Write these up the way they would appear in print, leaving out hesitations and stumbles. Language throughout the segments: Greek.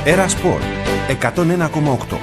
Έρα Σπορ 101,8.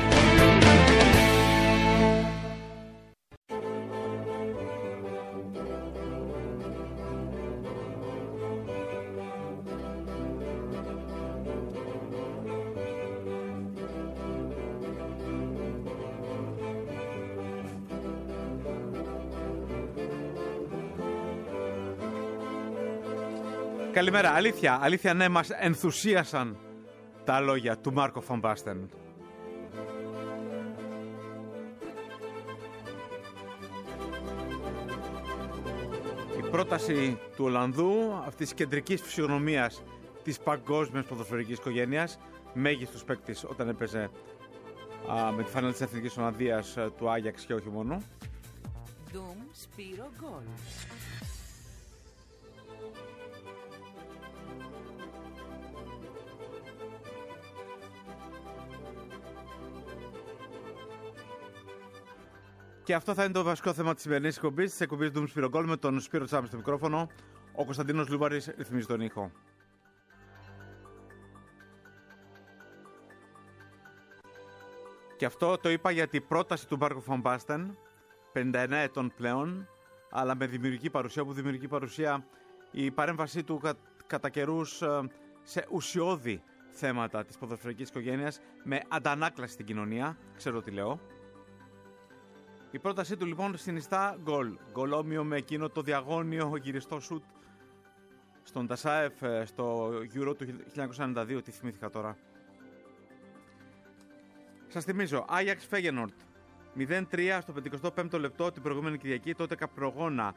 Καλημέρα. Αλήθεια, ναι, μας ενθουσίασαν τα λόγια του Μάρκο Φαν Μπάστεν. Η πρόταση του Ολλανδού, αυτής της κεντρικής φυσιογνωμίας της παγκόσμιας ποδοσφαιρικής οικογένειας, μέγιστος παίκτης όταν έπαιζε με τη φανέλα της Εθνικής Ολλανδίας του Άγιαξ και όχι μόνο. Doom Spiro Goal. Και αυτό θα είναι το βασικό θέμα της σημερινής εκπομπής, της εκπομπής Doom Spiro Goal, με τον Σπύρο Τσάμι στο μικρόφωνο. Ο Κωνσταντίνος Λούβαρης ρυθμίζει τον ήχο. Και αυτό το είπα γιατί η πρόταση του Μάρκο Φαν Μπάστεν, 59 ετών πλέον, αλλά με δημιουργική παρουσία, όπου δημιουργική παρουσία η παρέμβασή του κατά καιρούς σε ουσιώδη θέματα της ποδοσφαιρικής οικογένειας, με αντανάκλαση στην κοινωνία, ξέρω τι λέω. Η πρότασή του λοιπόν συνιστά γκολ. Γκολόμοιο με εκείνο το διαγώνιο γυριστό σουτ στον Τασάεφ στο Euro του 1992, τι θυμήθηκα τώρα. Σας θυμίζω, Άγιαξ Φέγενορντ 0-3 στο 55ο λεπτό την προηγούμενη Κυριακή. Τότε καπρογόνα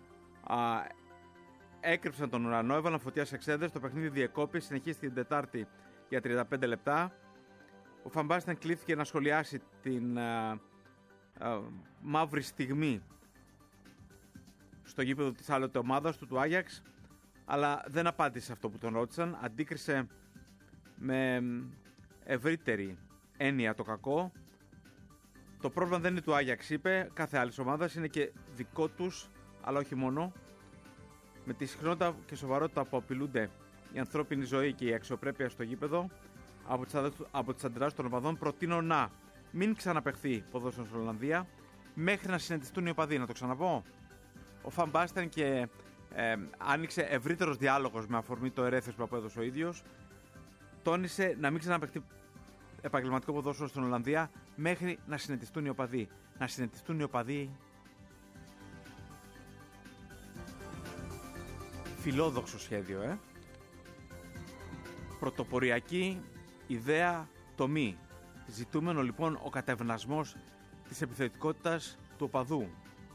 έκρυψαν τον ουρανό, έβαλαν φωτιά σε εξέδρες. Το παιχνίδι διεκόπη, συνεχίστηκε την Τετάρτη για 35 λεπτά. Ο Φαν Μπάστεν κλήθηκε να σχολιάσει την μαύρη στιγμή στο γήπεδο της άλλοτε ομάδας του Άγιαξ, αλλά δεν απάντησε αυτό που τον ρώτησαν. Αντίκρισε με ευρύτερη έννοια το κακό. Το πρόβλημα δεν είναι του Άγιαξ, είπε, κάθε άλλη ομάδα, είναι και δικό τους, αλλά όχι μόνο. Με τη συχνότητα και σοβαρότητα που απειλούνται η ανθρώπινη ζωή και η αξιοπρέπεια στο γήπεδο από τις αντιδράσεις των οπαδών, προτείνω να μην ξαναπαιχθεί ποδόσφαιρο στην Ολλανδία μέχρι να συναντηθούν οι οπαδοί. Να το ξαναπώ. Ο Φαν Μπάστεν και άνοιξε ευρύτερος διάλογος με αφορμή το ερέθιος που απέδωσε ο ίδιος. Τόνισε να μην ξαναπαιχθεί επαγγελματικό ποδόσφαιρο στην Ολλανδία μέχρι να συναντηθούν οι οπαδοί. Να συναντηθούν οι οπαδοί. Φιλόδοξο σχέδιο, Πρωτοποριακή ιδέα τομή. Ζητούμενο λοιπόν ο κατευνασμός της επιθετικότητας του οπαδού.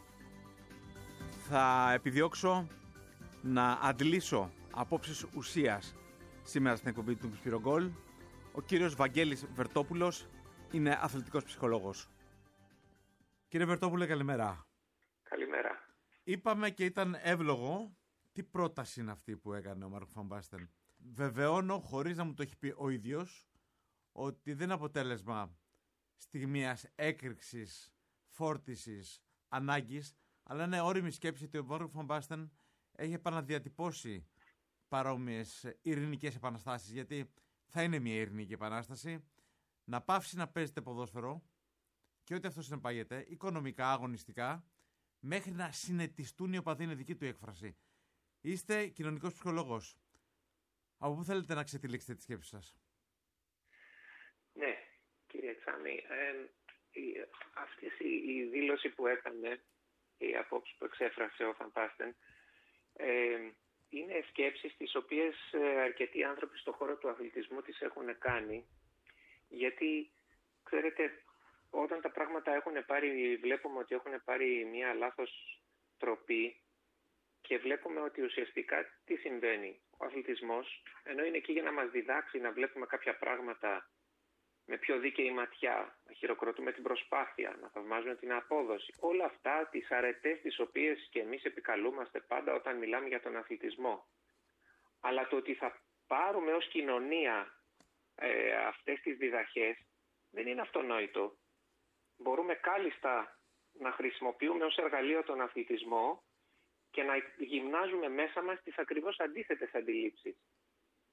Θα επιδιώξω να αντλήσω απόψεις ουσίας σήμερα στην εκπομπή του Spiro Goal. Ο κύριος Βαγγέλης Βερτόπουλος είναι αθλητικός ψυχολόγος. Κύριε Βερτόπουλε, καλημέρα. Καλημέρα. Είπαμε και ήταν εύλογο τι πρόταση είναι αυτή που έκανε ο Μάρκο Φαν Μπάστεν. Βεβαιώνω, χωρίς να μου το έχει πει ο ίδιος, ότι δεν είναι αποτέλεσμα στιγμίας έκρηξης, φόρτισης, ανάγκης, αλλά είναι όριμη σκέψη ότι ο Μάρκο Φαν Μπάστεν έχει επαναδιατυπώσει παρόμοιες ειρηνικές επαναστάσεις, γιατί θα είναι μια ειρηνική επανάσταση, να πάυσει να παίζετε ποδόσφαιρο και ό,τι αυτό συνεπάγεται, οικονομικά, αγωνιστικά, μέχρι να συνετιστούν οι οπαδοί, είναι δική του έκφραση. Είστε κοινωνικός ψυχολόγος. Από πού θέλετε να ξετυλίξετε τη σκέψη σας? Ναι, κύριε Τσάμι, αυτή η δήλωση που έκανε, η απόψη που εξέφρασε ο Φαν Μπάστεν, είναι σκέψεις τις οποίες αρκετοί άνθρωποι στον χώρο του αθλητισμού τις έχουν κάνει, γιατί, ξέρετε, όταν τα πράγματα βλέπουμε ότι έχουν πάρει μια λάθος τροπή και βλέπουμε ότι ουσιαστικά τι συμβαίνει. Ο αθλητισμός, ενώ είναι εκεί για να μας διδάξει να βλέπουμε κάποια πράγματα με πιο δίκαιη ματιά, να χειροκροτούμε την προσπάθεια, να θαυμάζουμε την απόδοση, όλα αυτά τις αρετές τις οποίες και εμείς επικαλούμαστε πάντα όταν μιλάμε για τον αθλητισμό. Αλλά το ότι θα πάρουμε ως κοινωνία αυτές τις διδαχές δεν είναι αυτονόητο. Μπορούμε κάλλιστα να χρησιμοποιούμε ως εργαλείο τον αθλητισμό και να γυμνάζουμε μέσα μας τις ακριβώς αντίθετες αντιλήψεις.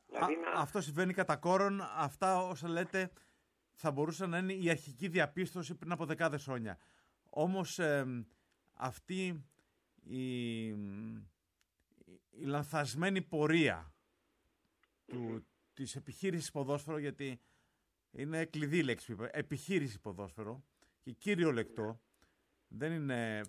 Δηλαδή Αυτό συμβαίνει κατά κόρον. Αυτά όσα λέτε θα μπορούσαν να είναι η αρχική διαπίστωση πριν από δεκάδες χρόνια. Όμως αυτή η λανθασμένη πορεία της επιχείρησης ποδόσφαιρο, γιατί είναι κλειδί η λέξη που είπα, επιχείρηση ποδόσφαιρο και κύριο λεκτό, δεν είναι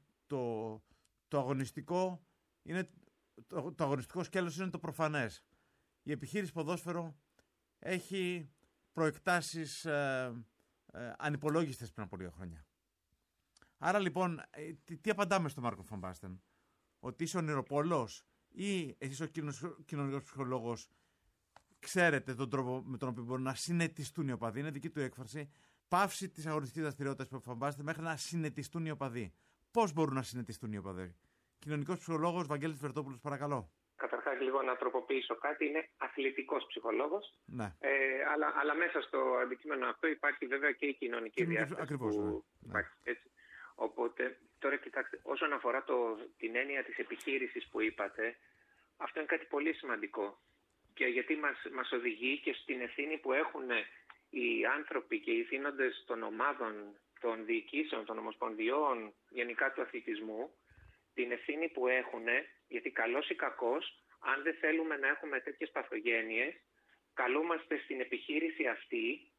το αγωνιστικό, είναι το αγωνιστικό σκέλος είναι το προφανές. Η επιχείρηση ποδόσφαιρο έχει προεκτάσεις ανυπολόγιστες πριν από λίγα χρόνια. Άρα λοιπόν, τι απαντάμε στον Μάρκο Φαν Μπάστεν? Ότι είσαι ονειροπόλος ή εσείς ο κοινωνικός ψυχολόγος ξέρετε τον τρόπο με τον οποίο μπορούν να συνετιστούν οι οπαδοί? Είναι δική του έκφραση. Πάυση της αγωνιστικής δραστηριότητας που Φαν Μπάστεν μέχρι να συνετιστούν οι οπαδοί. Πώς μπορούν να συνετιστούν οι οπαδοί? Κοινωνικός ψυχολόγος Βαγγέλης Βερτόπουλος, παρακαλώ. Καταρχάς, λίγο να τροποποιήσω κάτι. Είναι αθλητικός ψυχολόγος. Ναι. Αλλά μέσα στο αντικείμενο αυτό υπάρχει βέβαια και η κοινωνική διάσταση. Ακριβώς, που υπάρχει, έτσι. Οπότε, τώρα κοιτάξτε, όσον αφορά την έννοια της επιχείρησης που είπατε, αυτό είναι κάτι πολύ σημαντικό. Και γιατί μας οδηγεί και στην ευθύνη που έχουν οι άνθρωποι και οι ηθήνοντες των ομάδων, των διοικήσεων, των ομοσπονδιών, γενικά του αθλητισμού, την ευθύνη που έχουν, γιατί καλός ή κακός, αν δεν θέλουμε να έχουμε τέτοιες παθογένειες, καλούμαστε στην επιχείρηση αυτή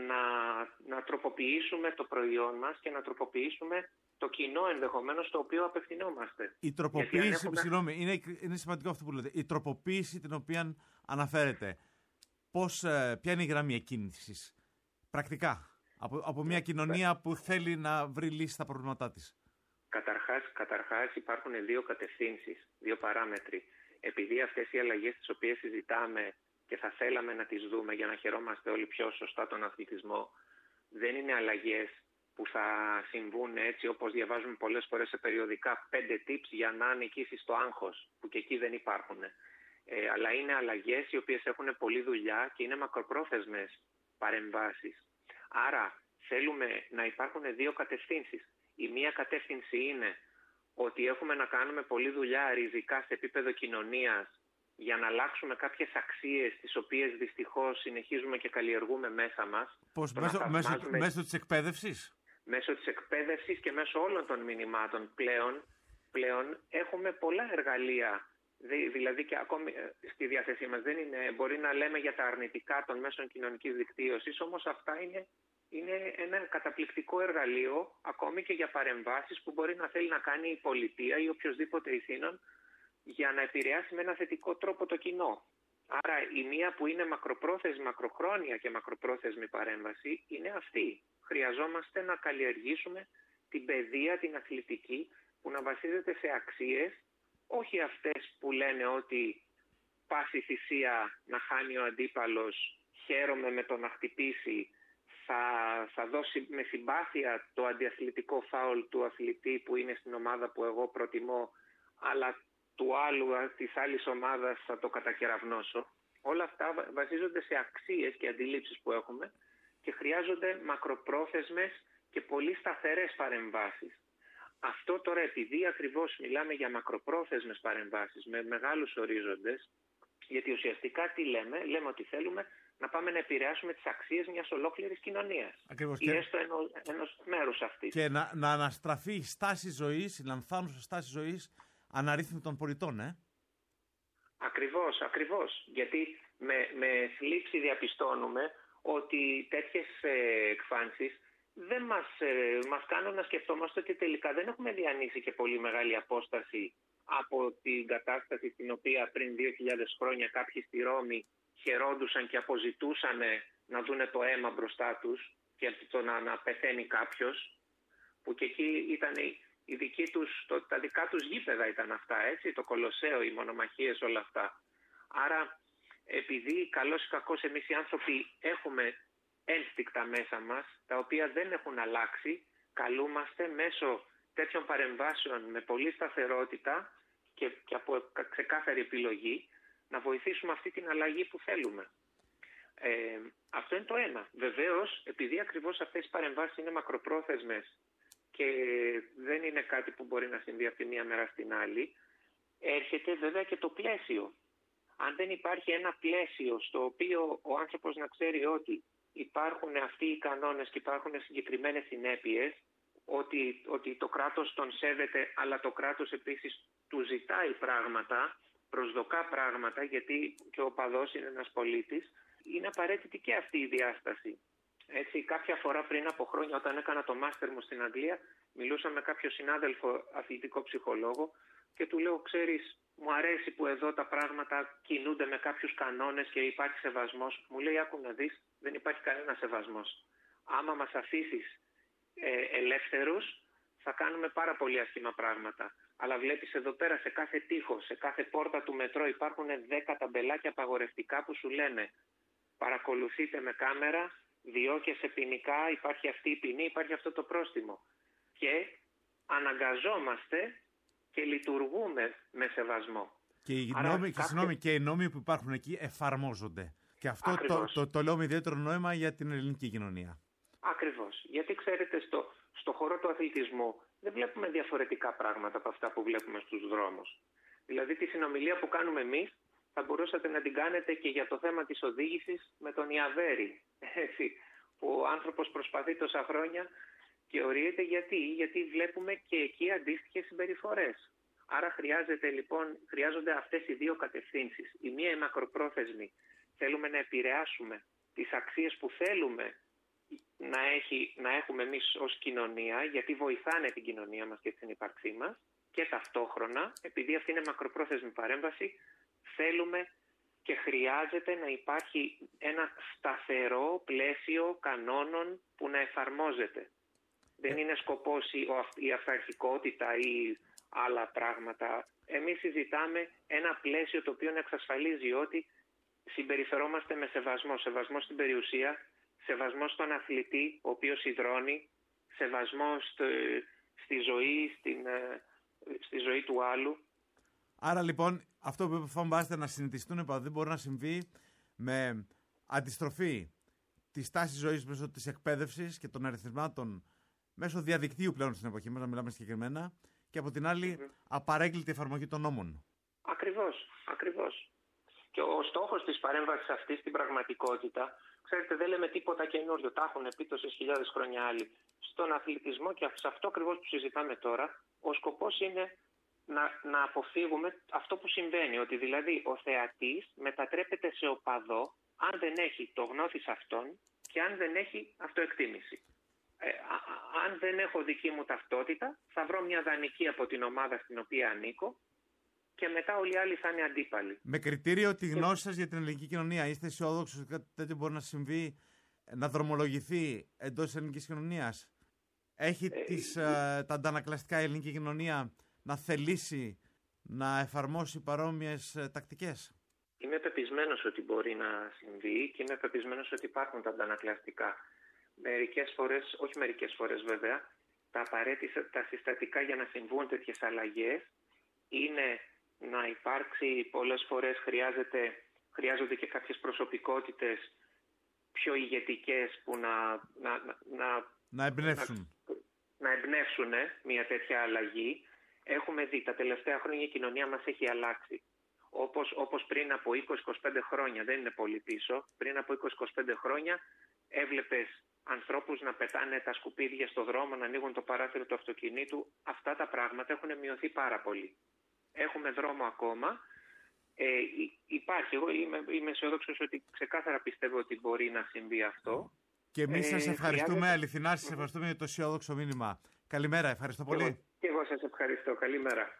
να τροποποιήσουμε το προϊόν μας και να τροποποιήσουμε το κοινό ενδεχομένως στο οποίο απευθυνόμαστε. Η τροποποίηση, συγγνώμη, είναι σημαντικό αυτό που λέτε. Η τροποποίηση την οποία αναφέρετε, ποια είναι η γραμμή εκκίνησης πρακτικά από μια κοινωνία που θέλει να βρει λύση στα προβλήματά της? Καταρχάς υπάρχουν δύο κατευθύνσεις, δύο παράμετροι. Επειδή αυτές οι αλλαγές τις οποίες συζητάμε και θα θέλαμε να τις δούμε για να χαιρόμαστε όλοι πιο σωστά τον αθλητισμό, δεν είναι αλλαγές που θα συμβούν έτσι όπως διαβάζουμε πολλές φορές σε περιοδικά 5 tips για να νικήσεις το άγχος, που και εκεί δεν υπάρχουν. Αλλά είναι αλλαγές οι οποίες έχουν πολλή δουλειά και είναι μακροπρόθεσμες παρεμβάσεις. Άρα θέλουμε να υπάρχουν δύο κατευθύνσεις. Η μία κατεύθυνση είναι ότι έχουμε να κάνουμε πολλή δουλειά ριζικά σε επίπεδο κοινωνίας για να αλλάξουμε κάποιες αξίες τις οποίες δυστυχώς συνεχίζουμε και καλλιεργούμε μέσα μας. Πώς, μέσω της εκπαίδευσης? Μέσω της εκπαίδευσης και μέσω όλων των μηνυμάτων πλέον έχουμε πολλά εργαλεία. Δηλαδή και ακόμη στη διάθεσή μας δεν είναι, μπορεί να λέμε για τα αρνητικά των μέσων κοινωνικής δικτύωσης, όμως αυτά είναι ένα καταπληκτικό εργαλείο ακόμη και για παρεμβάσεις που μπορεί να θέλει να κάνει η πολιτεία ή οποιοδήποτε ηθήνων για να επηρεάσει με ένα θετικό τρόπο το κοινό. Άρα η μία που είναι μακροχρόνια και μακροπρόθεσμη παρέμβαση είναι αυτή. Χρειαζόμαστε να καλλιεργήσουμε την παιδεία, την αθλητική, που να βασίζεται σε αξίες, όχι αυτές που λένε ότι πάση θυσία να χάνει ο αντίπαλος, χαίρομαι με το να χτυπήσει, θα δώσει με συμπάθεια το αντιαθλητικό φάουλ του αθλητή που είναι στην ομάδα που εγώ προτιμώ, αλλά του άλλου, της άλλης ομάδας θα το κατακεραυνώσω. Όλα αυτά βασίζονται σε αξίες και αντιλήψεις που έχουμε και χρειάζονται μακροπρόθεσμες και πολύ σταθερές παρεμβάσεις. Αυτό τώρα, επειδή ακριβώς μιλάμε για μακροπρόθεσμες παρεμβάσεις με μεγάλους ορίζοντες, γιατί ουσιαστικά τι λέμε ότι θέλουμε να πάμε να επηρεάσουμε τις αξίες μιας ολόκληρης κοινωνίας. Ακριβώς. Ή έστω ενός μέρους αυτής. Και να αναστραφεί η στάση ζωής, η λανθάνουσα στάση ζωής αναρρύθμιτων πολιτών, Ακριβώς. Γιατί με θλίψη διαπιστώνουμε ότι τέτοιες εκφάνσεις δεν μας κάνουν να σκεφτόμαστε ότι τελικά δεν έχουμε διανύσει και πολύ μεγάλη απόσταση από την κατάσταση στην οποία πριν 2.000 χρόνια κάποιοι στη Ρώμη χαιρόντουσαν και αποζητούσαν να δούνε το αίμα μπροστά τους και το να πεθαίνει κάποιος, που και εκεί ήταν τα δικά τους γήπεδα ήταν αυτά, έτσι, το Κολοσσέο, οι μονομαχίες, όλα αυτά. Άρα, επειδή καλώς ή κακώς εμείς οι άνθρωποι έχουμε ένστικτα μέσα μας, τα οποία δεν έχουν αλλάξει, καλούμαστε μέσω τέτοιων παρεμβάσεων με πολλή σταθερότητα και από ξεκάθαρη επιλογή να βοηθήσουμε αυτή την αλλαγή που θέλουμε. Αυτό είναι το ένα. Βεβαίως, επειδή ακριβώς αυτές οι παρεμβάσεις είναι μακροπρόθεσμες και δεν είναι κάτι που μπορεί να συμβεί από τη μία μέρα στην άλλη, έρχεται βέβαια και το πλαίσιο. Αν δεν υπάρχει ένα πλαίσιο στο οποίο ο άνθρωπος να ξέρει ότι υπάρχουν αυτοί οι κανόνες και υπάρχουν συγκεκριμένες συνέπειες, ότι το κράτος τον σέβεται, αλλά το κράτος επίσης του ζητάει πράγματα, προσδοκά πράγματα, γιατί και ο οπαδός είναι ένας πολίτης, είναι απαραίτητη και αυτή η διάσταση. Έτσι, κάποια φορά πριν από χρόνια, όταν έκανα το μάστερ μου στην Αγγλία, μιλούσα με κάποιο συνάδελφο αθλητικό ψυχολόγο και του λέω, ξέρεις, μου αρέσει που εδώ τα πράγματα κινούνται με κάποιους κανόνες και υπάρχει σεβασμός. Μου λέει, άκου να δεις, δεν υπάρχει κανένα σεβασμός. Άμα μας αφήσεις ελεύθερους, θα κάνουμε πάρα πολύ άσχημα πράγματα. Αλλά βλέπεις εδώ πέρα σε κάθε τοίχο, σε κάθε πόρτα του μετρό υπάρχουν 10 ταμπελάκια απαγορευτικά που σου λένε παρακολουθείτε με κάμερα, διώκεσαι ποινικά, υπάρχει αυτή η ποινή, υπάρχει αυτό το πρόστιμο. Και αναγκαζόμαστε και λειτουργούμε με σεβασμό. Και οι νόμοι που υπάρχουν εκεί εφαρμόζονται. Και αυτό το λέω με ιδιαίτερο νόημα για την ελληνική κοινωνία. Ακριβώς. Γιατί ξέρετε, στο χώρο του αθλητισμού δεν βλέπουμε διαφορετικά πράγματα από αυτά που βλέπουμε στους δρόμους. Δηλαδή τη συνομιλία που κάνουμε εμείς θα μπορούσατε να την κάνετε και για το θέμα της οδήγησης με τον Ιαβέρη. Έτσι, που ο άνθρωπος προσπαθεί τόσα χρόνια και ορίεται γιατί βλέπουμε και εκεί αντίστοιχες συμπεριφορές. Άρα χρειάζονται αυτές οι δύο κατευθύνσεις. Η μία η μακροπρόθεσμη. Θέλουμε να επηρεάσουμε τις αξίες που θέλουμε να έχουμε εμείς ως κοινωνία, γιατί βοηθάνε την κοινωνία μας και την ύπαρξή μας, και ταυτόχρονα, επειδή αυτή είναι μακροπρόθεσμη παρέμβαση, θέλουμε και χρειάζεται να υπάρχει ένα σταθερό πλαίσιο κανόνων που να εφαρμόζεται. Δεν είναι σκοπός η αυταρχικότητα ή άλλα πράγματα. Εμείς συζητάμε ένα πλαίσιο το οποίο να εξασφαλίζει ότι συμπεριφερόμαστε με σεβασμό. Σεβασμό στην περιουσία, σεβασμό στον αθλητή, ο οποίος υδρώνει, σεβασμό στη ζωή του άλλου. Άρα λοιπόν αυτό που φοβάστε να συνηθιστούν δεν μπορεί να συμβεί με αντιστροφή της τάσης ζωής μέσω της εκπαίδευσης και των αριθμάτων μέσω διαδικτύου πλέον στην εποχή μας, να μιλάμε συγκεκριμένα, και από την άλλη απαρέγκλητη εφαρμογή των νόμων. Ακριβώς. Και ο στόχος της παρέμβασης αυτής στην πραγματικότητα, ξέρετε, δεν λέμε τίποτα καινούριο. Τα έχουν πει τόσες χιλιάδες χρόνια άλλοι. Στον αθλητισμό και σε αυτό ακριβώς που συζητάμε τώρα, ο σκοπός είναι να αποφύγουμε αυτό που συμβαίνει. Ότι δηλαδή ο θεατής μετατρέπεται σε οπαδό αν δεν έχει το γνώθις αυτόν και αν δεν έχει αυτοεκτίμηση. Αν δεν έχω δική μου ταυτότητα, θα βρω μια δανεική από την ομάδα στην οποία ανήκω και μετά όλοι οι άλλοι θα είναι αντίπαλοι. Με κριτήριο τη γνώση σας για την ελληνική κοινωνία, είστε αισιόδοξοι ότι κάτι τέτοιο μπορεί να συμβεί, να δρομολογηθεί εντός της ελληνικής κοινωνίας? Έχει τα αντανακλαστικά η ελληνική κοινωνία να θελήσει να εφαρμόσει παρόμοιες τακτικές? Είμαι πεπισμένος ότι μπορεί να συμβεί και είμαι πεπισμένος ότι υπάρχουν τα αντανακλαστικά. Όχι μερικές φορές βέβαια, τα συστατικά για να συμβούν τέτοιες αλλαγές είναι να υπάρξει, πολλές φορές χρειάζονται και κάποιες προσωπικότητες πιο ηγετικές που να εμπνεύσουν. Να εμπνεύσουν μια τέτοια αλλαγή. Έχουμε δει τα τελευταία χρόνια η κοινωνία μας έχει αλλάξει. Όπως πριν από 20-25 χρόνια, δεν είναι πολύ πίσω, πριν από 20-25 χρόνια έβλεπες ανθρώπους να πετάνε τα σκουπίδια στο δρόμο, να ανοίγουν το παράθυρο του αυτοκινήτου. Αυτά τα πράγματα έχουν μειωθεί πάρα πολύ. Έχουμε δρόμο ακόμα. Υπάρχει. Εγώ είμαι αισιόδοξος ότι ξεκάθαρα πιστεύω ότι μπορεί να συμβεί αυτό. Και εμείς σας ευχαριστούμε, αληθινά σας ευχαριστούμε για το αισιόδοξο μήνυμα. Καλημέρα, ευχαριστώ πολύ. Και εγώ σας ευχαριστώ. Καλημέρα.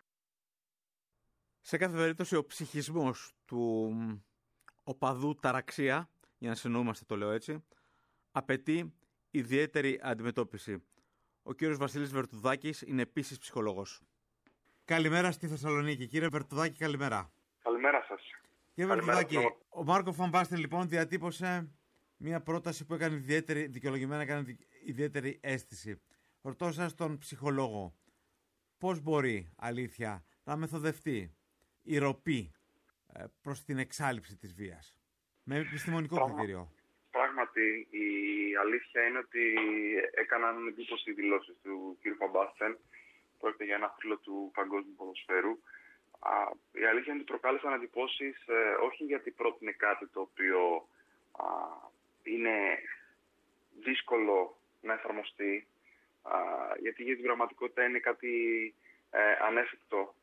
Σε κάθε περίπτωση ο ψυχισμός του οπαδού ταραξία, για να συνεννοούμαστε το λέω έτσι, απαιτεί ιδιαίτερη αντιμετώπιση. Ο κύριος Βασίλης Βερτουδάκης είναι επίσης ψυχολόγος. Καλημέρα στη Θεσσαλονίκη. Κύριε Βερτουδάκη, καλημέρα. Καλημέρα σας. Κύριε Βερτουδάκη, ο Μάρκο Φαν Μπάστεν λοιπόν διατύπωσε μια πρόταση που δικαιολογημένα έκανε ιδιαίτερη αίσθηση. Ρωτώ σας τον ψυχολόγο, πώς μπορεί αλήθεια να μεθοδευτεί η ροπή προς την εξάλειψη της βίας με επιστημονικό κριτήριο? Πράγματι, η αλήθεια είναι ότι έκαναν εντύπωση οι δηλώσεις του κ. Φαν Μπάστεν. Πρόκειται για ένα φίλο του παγκόσμιου ποδοσφαίρου. Η αλήθεια είναι ότι προκάλεσαν εντυπώσεις όχι γιατί πρότεινε κάτι το οποίο είναι δύσκολο να εφαρμοστεί, γιατί για την πραγματικότητα είναι κάτι ανέφικτο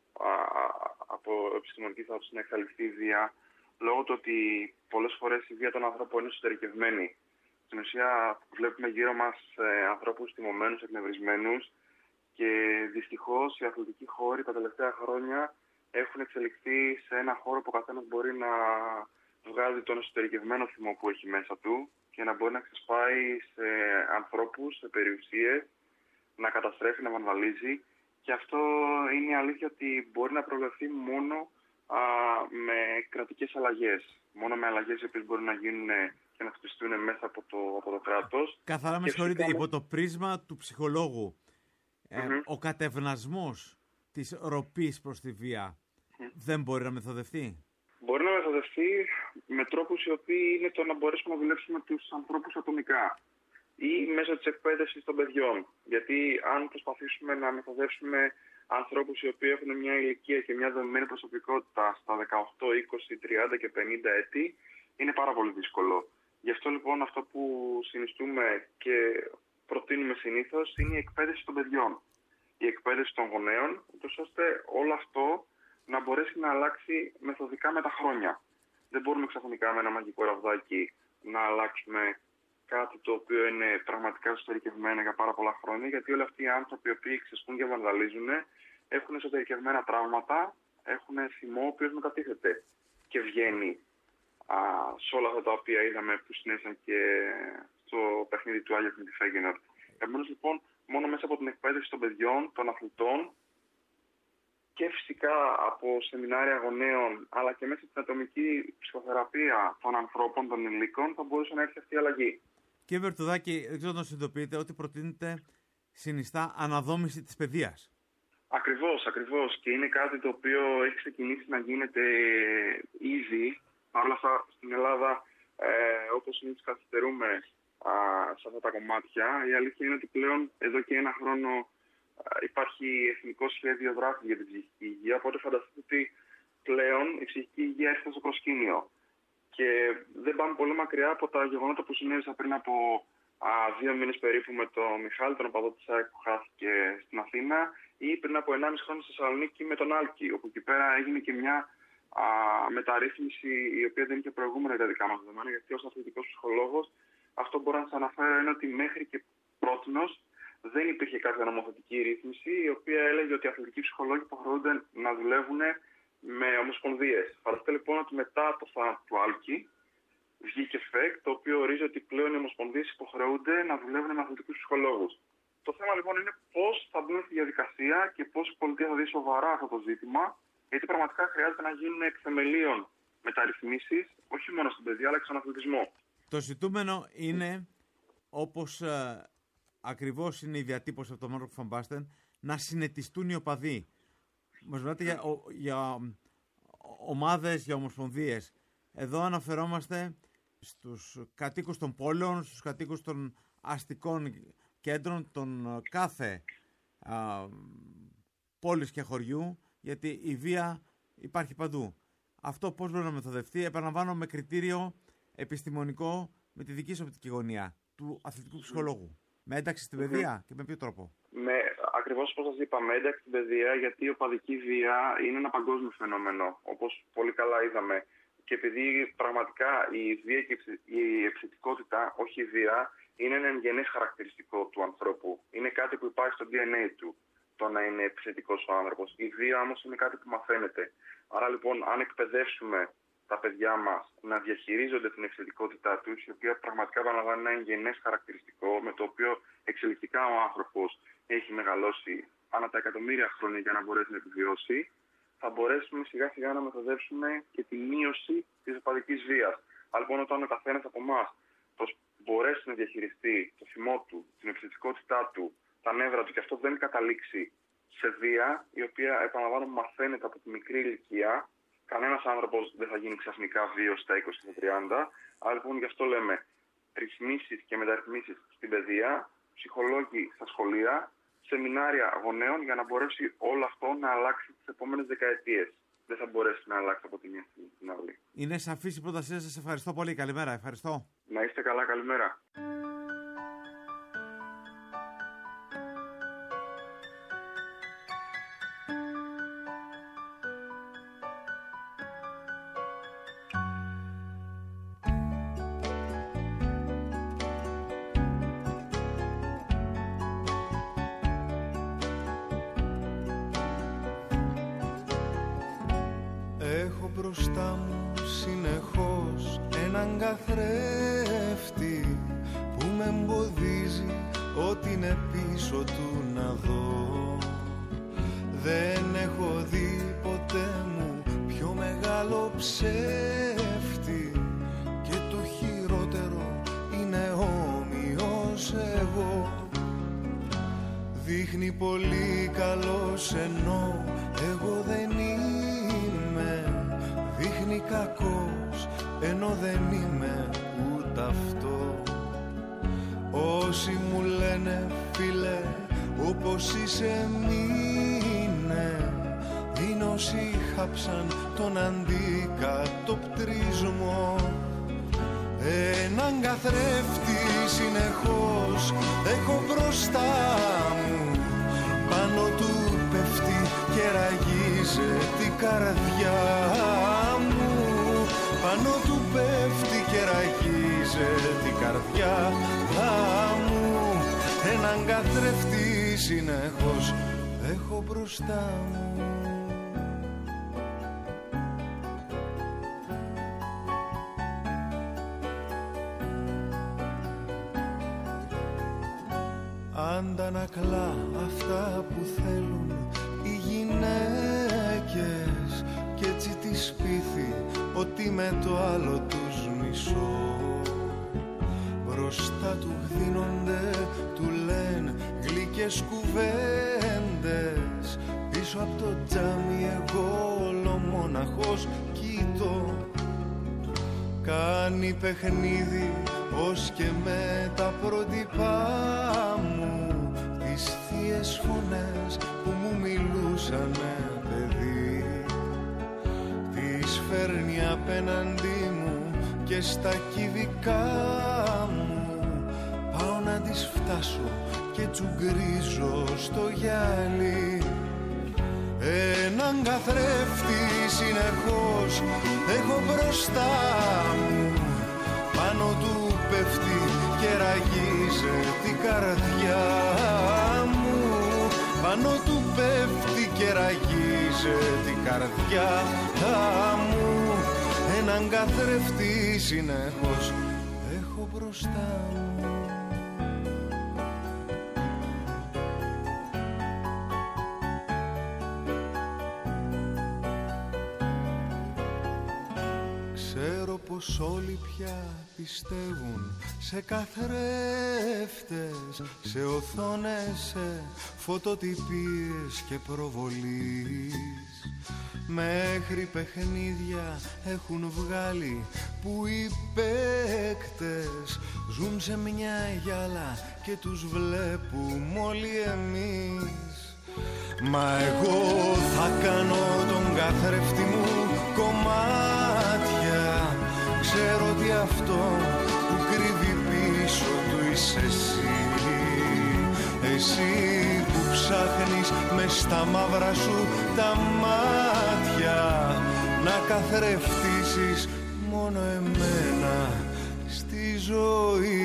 από επιστημονική άποψη να εξαλειφθεί η βία, λόγω του ότι πολλές φορές η βία των ανθρώπων είναι εσωτερικευμένη. Στην ουσία βλέπουμε γύρω μας ανθρώπους τιμωμένους, εκνευρισμένους, και δυστυχώς οι αθλητικοί χώροι τα τελευταία χρόνια έχουν εξελιχθεί σε ένα χώρο που ο καθένας μπορεί να βγάζει τον εσωτερικευμένο θυμό που έχει μέσα του και να μπορεί να ξεσπάει σε ανθρώπους, σε περιουσίες, να καταστρέφει, να βανδαλίζει. Και αυτό είναι η αλήθεια ότι μπορεί να προβλεφθεί μόνο με κρατικές αλλαγές. Μόνο με αλλαγές οι οποίες μπορούν να γίνουν και να χτιστούν μέσα από το κράτος. Καθαρά με συγχωρείτε, υπό το πρίσμα του ψυχολόγου, ο κατευνασμός της ροπής προς τη βία δεν μπορεί να μεθοδευτεί? Μπορεί να μεθοδευτεί με τρόπους οι οποίοι είναι το να μπορέσουμε να δουλέψουμε με τους ανθρώπους ατομικά ή μέσω της εκπαίδευσης των παιδιών. Γιατί αν προσπαθήσουμε να μεθοδεύσουμε ανθρώπους οι οποίοι έχουν μια ηλικία και μια δομημένη προσωπικότητα στα 18, 20, 30 και 50 έτη, είναι πάρα πολύ δύσκολο. Γι' αυτό λοιπόν αυτό που συνιστούμε και προτείνουμε συνήθως είναι η εκπαίδευση των παιδιών. Η εκπαίδευση των γονέων, ώστε όλο αυτό να μπορέσει να αλλάξει μεθοδικά με τα χρόνια. Δεν μπορούμε ξαφνικά με ένα μαγικό ραβδάκι να αλλάξουμε κάτι το οποίο είναι πραγματικά εσωτερικευμένο για πάρα πολλά χρόνια, γιατί όλοι αυτοί οι άνθρωποι οι οποίοι ξεσπούν και βανδαλίζουν έχουν εσωτερικευμένα τραύματα, έχουν θυμό ο οποίος μετατίθεται και βγαίνει σε όλα αυτά τα οποία είδαμε που συνέβησαν και στο παιχνίδι του Άγιαξ με τη Φέγγενορντ. Επομένως λοιπόν, μόνο μέσα από την εκπαίδευση των παιδιών, των αθλητών και φυσικά από σεμινάρια γονέων, αλλά και μέσα στην ατομική ψυχοθεραπεία των ανθρώπων, των ενηλίκων, θα μπορούσε να έρθει αυτή η αλλαγή. Κύριε Βερτουδάκη, δεν ξέρω αν συνειδητοποιείτε ότι προτείνεται συνιστά αναδόμηση της παιδείας. Ακριβώς. Και είναι κάτι το οποίο έχει ξεκινήσει να γίνεται ήδη. Παρ' όλα αυτά στην Ελλάδα, όπως συνήθως καθυστερούμε σε αυτά τα κομμάτια, η αλήθεια είναι ότι πλέον εδώ και ένα χρόνο υπάρχει εθνικό σχέδιο δράσης για την ψυχική υγεία. Οπότε φανταστείτε ότι πλέον η ψυχική υγεία έρχεται στο προσκήνιο. Και δεν πάμε πολύ μακριά από τα γεγονότα που συνέβησαν πριν από 2 μήνες περίπου με τον Μιχάλη, τον οπαδό της ΑΕΚ που χάθηκε στην Αθήνα, ή πριν από 1,5 χρόνο στη Θεσσαλονίκη με τον Άλκη, όπου εκεί πέρα έγινε και μια μεταρρύθμιση η οποία δεν είχε προηγούμενα για τα δικά μας δεδομένα, γιατί ως αθλητικός ψυχολόγος αυτό που μπορώ να σας αναφέρω είναι ότι μέχρι και πρότινος δεν υπήρχε κάποια νομοθετική ρύθμιση η οποία έλεγε ότι οι αθλητικοί ψυχολόγοι υποχρεούνται να δουλεύουν με ομοσπονδίες. Φανταστείτε λοιπόν ότι μετά το θάνατο του Άλκη βγήκε ΦΕΚ, το οποίο ορίζει ότι πλέον οι ομοσπονδίες υποχρεούνται να δουλεύουν με αθλητικούς ψυχολόγους. Το θέμα λοιπόν είναι πώς θα μπουν στη διαδικασία και πώς η πολιτεία θα δει σοβαρά αυτό το ζήτημα, γιατί πραγματικά χρειάζεται να γίνουν εκ θεμελίων μεταρρυθμίσεις, όχι μόνο στην παιδεία αλλά και στον αθλητισμό. Το ζητούμενο είναι, όπως ακριβώς είναι η διατύπωση από τον Μάρκο Φαμπάστεν, να συνετιστούν οι οπαδοί. Μας μιλάτε για ομάδες, για ομοσπονδίες. Εδώ αναφερόμαστε στους κατοίκους των πόλεων, στους κατοίκους των αστικών κέντρων, των κάθε πόλης και χωριού, γιατί η βία υπάρχει παντού. Αυτό πώς μπορεί να μεθοδευτεί? Επαναλαμβάνω, με κριτήριο επιστημονικό, με τη δική σου οπτική γωνία του αθλητικού ψυχολόγου. Με ένταξη στην παιδεία και με ποιο τρόπο? Ακριβώς όπως σας είπα, με ένταξη στην παιδεία, γιατί η οπαδική βία είναι ένα παγκόσμιο φαινόμενο, όπως πολύ καλά είδαμε. Και επειδή πραγματικά η βία και η επιθετικότητα, όχι η βία, είναι ένα εγγενές χαρακτηριστικό του ανθρώπου. Είναι κάτι που υπάρχει στο DNA του, το να είναι επιθετικός ο άνθρωπος. Η βία όμως είναι κάτι που μαθαίνεται. Άρα λοιπόν, αν εκπαιδεύσουμε τα παιδιά μας να διαχειρίζονται την επιθετικότητά τους, η οποία πραγματικά παραλαμβάνει ένα εγγενές χαρακτηριστικό, με το οποίο εξελικτικά ο άνθρωπος έχει μεγαλώσει ανά τα εκατομμύρια χρόνια για να μπορέσει να επιβιώσει, θα μπορέσουμε σιγά σιγά να μεθοδεύσουμε και τη μείωση της οπαδικής βίας. Αλλά λοιπόν, όταν ο καθένας από εμάς μπορέσει να διαχειριστεί το θυμό του, την επιθετικότητά του, τα νεύρα του, και αυτό δεν καταλήξει σε βία, η οποία, επαναλαμβάνω, μαθαίνεται από τη μικρή ηλικία. Κανένας άνθρωπος δεν θα γίνει ξαφνικά βίος στα 20 και 30. Άρα λοιπόν, γι' αυτό λέμε ρυθμίσεις και μεταρρυθμίσεις στην παιδεία, ψυχολόγοι στα σχολεία, σεμινάρια γονέων, για να μπορέσει όλο αυτό να αλλάξει τις επόμενες δεκαετίες. δεν θα μπορέσει να αλλάξει από τη μια στιγμή στην άλλη. Είναι σαφής η πρότασή σας. Ευχαριστώ πολύ. Καλημέρα. Ευχαριστώ. Να είστε καλά, καλημέρα. Έχω μπροστά μου συνεχώς έναν καθρέφτη που με εμποδίζει ό,τι είναι πίσω του να δω. Δεν έχω δει ποτέ μου πιο μεγάλο ψεύτη και το χειρότερο είναι όμοιος εγώ. Δείχνει πολύ καλός ενώ εγώ δεν είμαι. Δείχνει κακός ενώ δεν είμαι ούτε αυτό. Όσοι μου λένε φίλε όπως είσαι μείνε, είναι όσοι χάψαν τον αντικατοπτρισμό. Έναν καθρέφτη συνεχώς έχω μπροστά μου, πάνω του πέφτει και ραγίζει την καρδιά μου. Πάνω του πέφτει και ραγίζει την καρδιά μου. Έναν καθρέφτη συνεχώς έχω μπροστά μου. Αντανακλά αυτά που θέλουν οι γυναίκες κι έτσι τις πείθει ότι με το άλλο τους μισώ. Μπροστά του γδίνονται, του λένε γλυκές κουβέντες. Πίσω από το τζάμι εγώ ολομόναχος κοιτώ. Κάνει παιχνίδι ως και με τα πρότυπά μου, τις θείες φωνές που μου μιλούσανε παιδί. Τις φέρνει απέναντί μου και στα κυβικά μου. Πάω να τις φτάσω και τσουγκρίζω στο γυαλί. Έναν καθρέφτη συνεχώς έχω μπροστά μου, πάνω του πέφτει και ραγίζει την καρδιά μου. Πάνω του πέφτει και ραγίζει την καρδιά μου. Έναν καθρέφτη συνεχώς έχω μπροστά μου. Ξέρω πως όλοι πια πιστεύουν σε καθρέφτες, σε οθόνες, σε φωτοτυπίες και προβολής. Μέχρι παιχνίδια έχουν βγάλει που οι παίκτες ζουν σε μια γυάλα και τους βλέπουμε όλοι εμείς. Μα εγώ θα κάνω τον καθρέφτη μου κομμάτια. Ξέρω ότι αυτό που κρύβει πίσω του είσαι εσύ. Εσύ που ψάχνεις μες στα μαύρα σου τα μάτια να καθρεφτήσεις μόνο εμένα στη ζωή.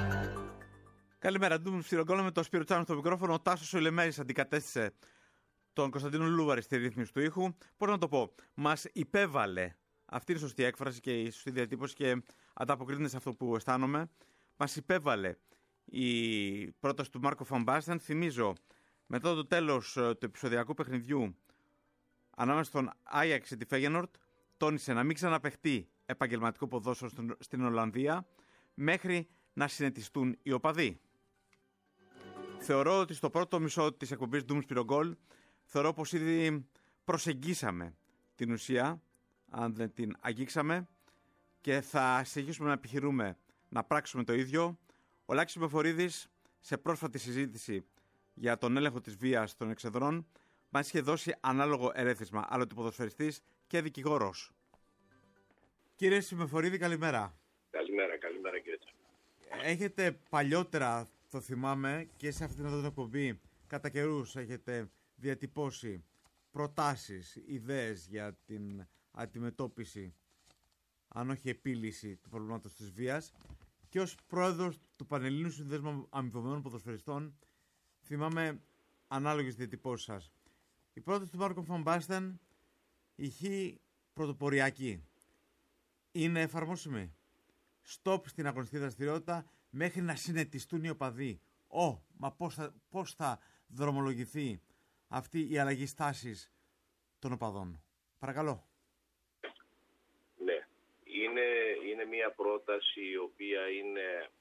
Καλημέρα, Ντούμ Σφυρογκόλο με το Σπύρο Τσάνο στο μικρόφωνο. Ο Τάσος ο Λεμέρης αντικατέστησε τον Κωνσταντίνο Λούβαρη στη ρύθμιση του ήχου. Πώς να το πω, μας υπέβαλε, αυτή είναι η σωστή έκφραση και η σωστή διατύπωση και ανταποκρίνεται σε αυτό που αισθάνομαι, μας υπέβαλε η πρόταση του Μάρκο Φαν Μπάστεν. Θυμίζω, μετά το τέλος του επεισοδιακού παιχνιδιού ανάμεσα στον Άγιαξ και τη Φέγενορντ, τόνισε να μην ξαναπαιχτεί επαγγελματικό ποδόσφαιρο στην Ολλανδία μέχρι να συνετιστούν οι οπαδοί. Θεωρώ ότι στο πρώτο μισό της εκπομπής Doom Spiro Goal, θεωρώ πως ήδη προσεγγίσαμε την ουσία, αν δεν την αγγίξαμε, και θα συνεχίσουμε να επιχειρούμε να πράξουμε το ίδιο. Ο Λάκης Μεφορίδης, σε πρόσφατη συζήτηση για τον έλεγχο της βίας των εξεδρών, μας είχε δώσει ανάλογο ερέθισμα, άλλοτε ποδοσφαιριστής και δικηγόρος. Κύριε Συμμεφορίδη, καλημέρα. Καλημέρα κύριε Τσάκη. Έχετε παλιότερα, το θυμάμαι, και σε αυτήν εδώ την εκπομπή, κατά καιρούς έχετε διατυπώσει προτάσεις, ιδέες για την αντιμετώπιση, αν όχι επίλυση, του προβλήματος της βίας. Και ως πρόεδρος του Πανελλήνιου Συνδέσμου Αμοιβωμένων Ποδοσφαιριστών, θυμάμαι ανάλογες διατυπώσεις σας. Η πρόταση του Μάρκο Φαν Μπάστεν, ηχεί πρωτοποριακή. Είναι εφαρμόσιμη. Στοπ στην αγωνιστική δραστηριότητα μέχρι να συνετιστούν οι οπαδοί. Μα πώς θα δρομολογηθεί αυτή η αλλαγή στάσης των οπαδών? Παρακαλώ. Ναι, είναι μια πρόταση η οποία είναι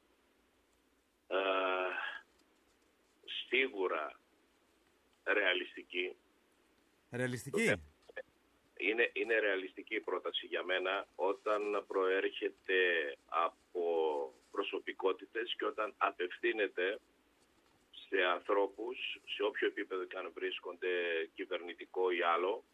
σίγουρα ρεαλιστική. Ρεαλιστική? Είναι ρεαλιστική η πρόταση για μένα όταν προέρχεται από προσωπικότητες και όταν απευθύνεται σε ανθρώπους, σε όποιο επίπεδο και αν βρίσκονται, κυβερνητικό ή άλλο,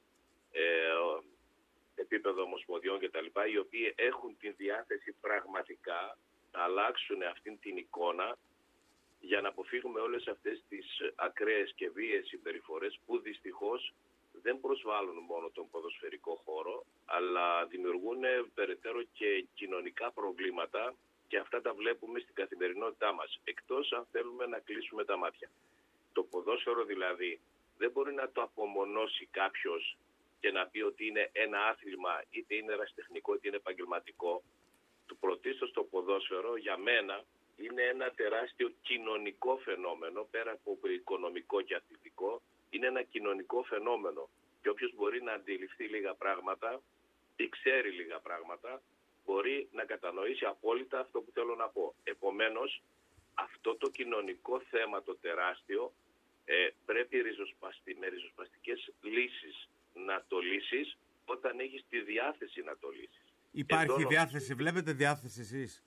επίπεδο ομοσπονδιών κτλ., οι οποίοι έχουν την διάθεση πραγματικά να αλλάξουν αυτήν την εικόνα για να αποφύγουμε όλες αυτές τις ακραίες και βίαιες συμπεριφορές που δυστυχώς δεν προσβάλλουν μόνο τον ποδοσφαιρικό χώρο, αλλά δημιουργούν περαιτέρω και κοινωνικά προβλήματα και αυτά τα βλέπουμε στην καθημερινότητά μας, εκτός αν θέλουμε να κλείσουμε τα μάτια. Το ποδόσφαιρο δηλαδή δεν μπορεί να το απομονώσει κάποιος και να πει ότι είναι ένα άθλημα, είτε είναι ερασιτεχνικό είτε είναι επαγγελματικό. Το πρωτίστως το ποδόσφαιρο για μένα είναι ένα τεράστιο κοινωνικό φαινόμενο, πέρα από οικονομικό και αθλητικό, είναι ένα κοινωνικό φαινόμενο. Και όποιος μπορεί να αντιληφθεί λίγα πράγματα ή ξέρει λίγα πράγματα, μπορεί να κατανοήσει απόλυτα αυτό που θέλω να πω. Επομένως, αυτό το κοινωνικό θέμα το τεράστιο πρέπει με ριζοσπαστικές λύσεις να το λύσεις όταν έχεις τη διάθεση να το λύσεις. Υπάρχει διάθεση, βλέπετε διάθεση εσείς?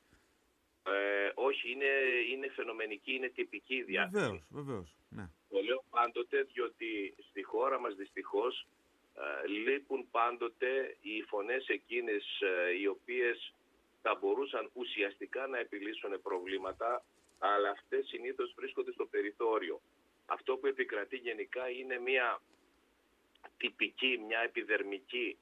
Όχι, είναι φαινομενική, είναι τυπική η διάθεση. Βεβαίως, ναι. Το λέω πάντοτε διότι στη χώρα μας δυστυχώς λείπουν πάντοτε οι φωνές εκείνες οι οποίες θα μπορούσαν ουσιαστικά να επιλύσουν προβλήματα, αλλά αυτές συνήθως βρίσκονται στο περιθώριο. Αυτό που επικρατεί γενικά είναι μια τυπική, μια επιδερμική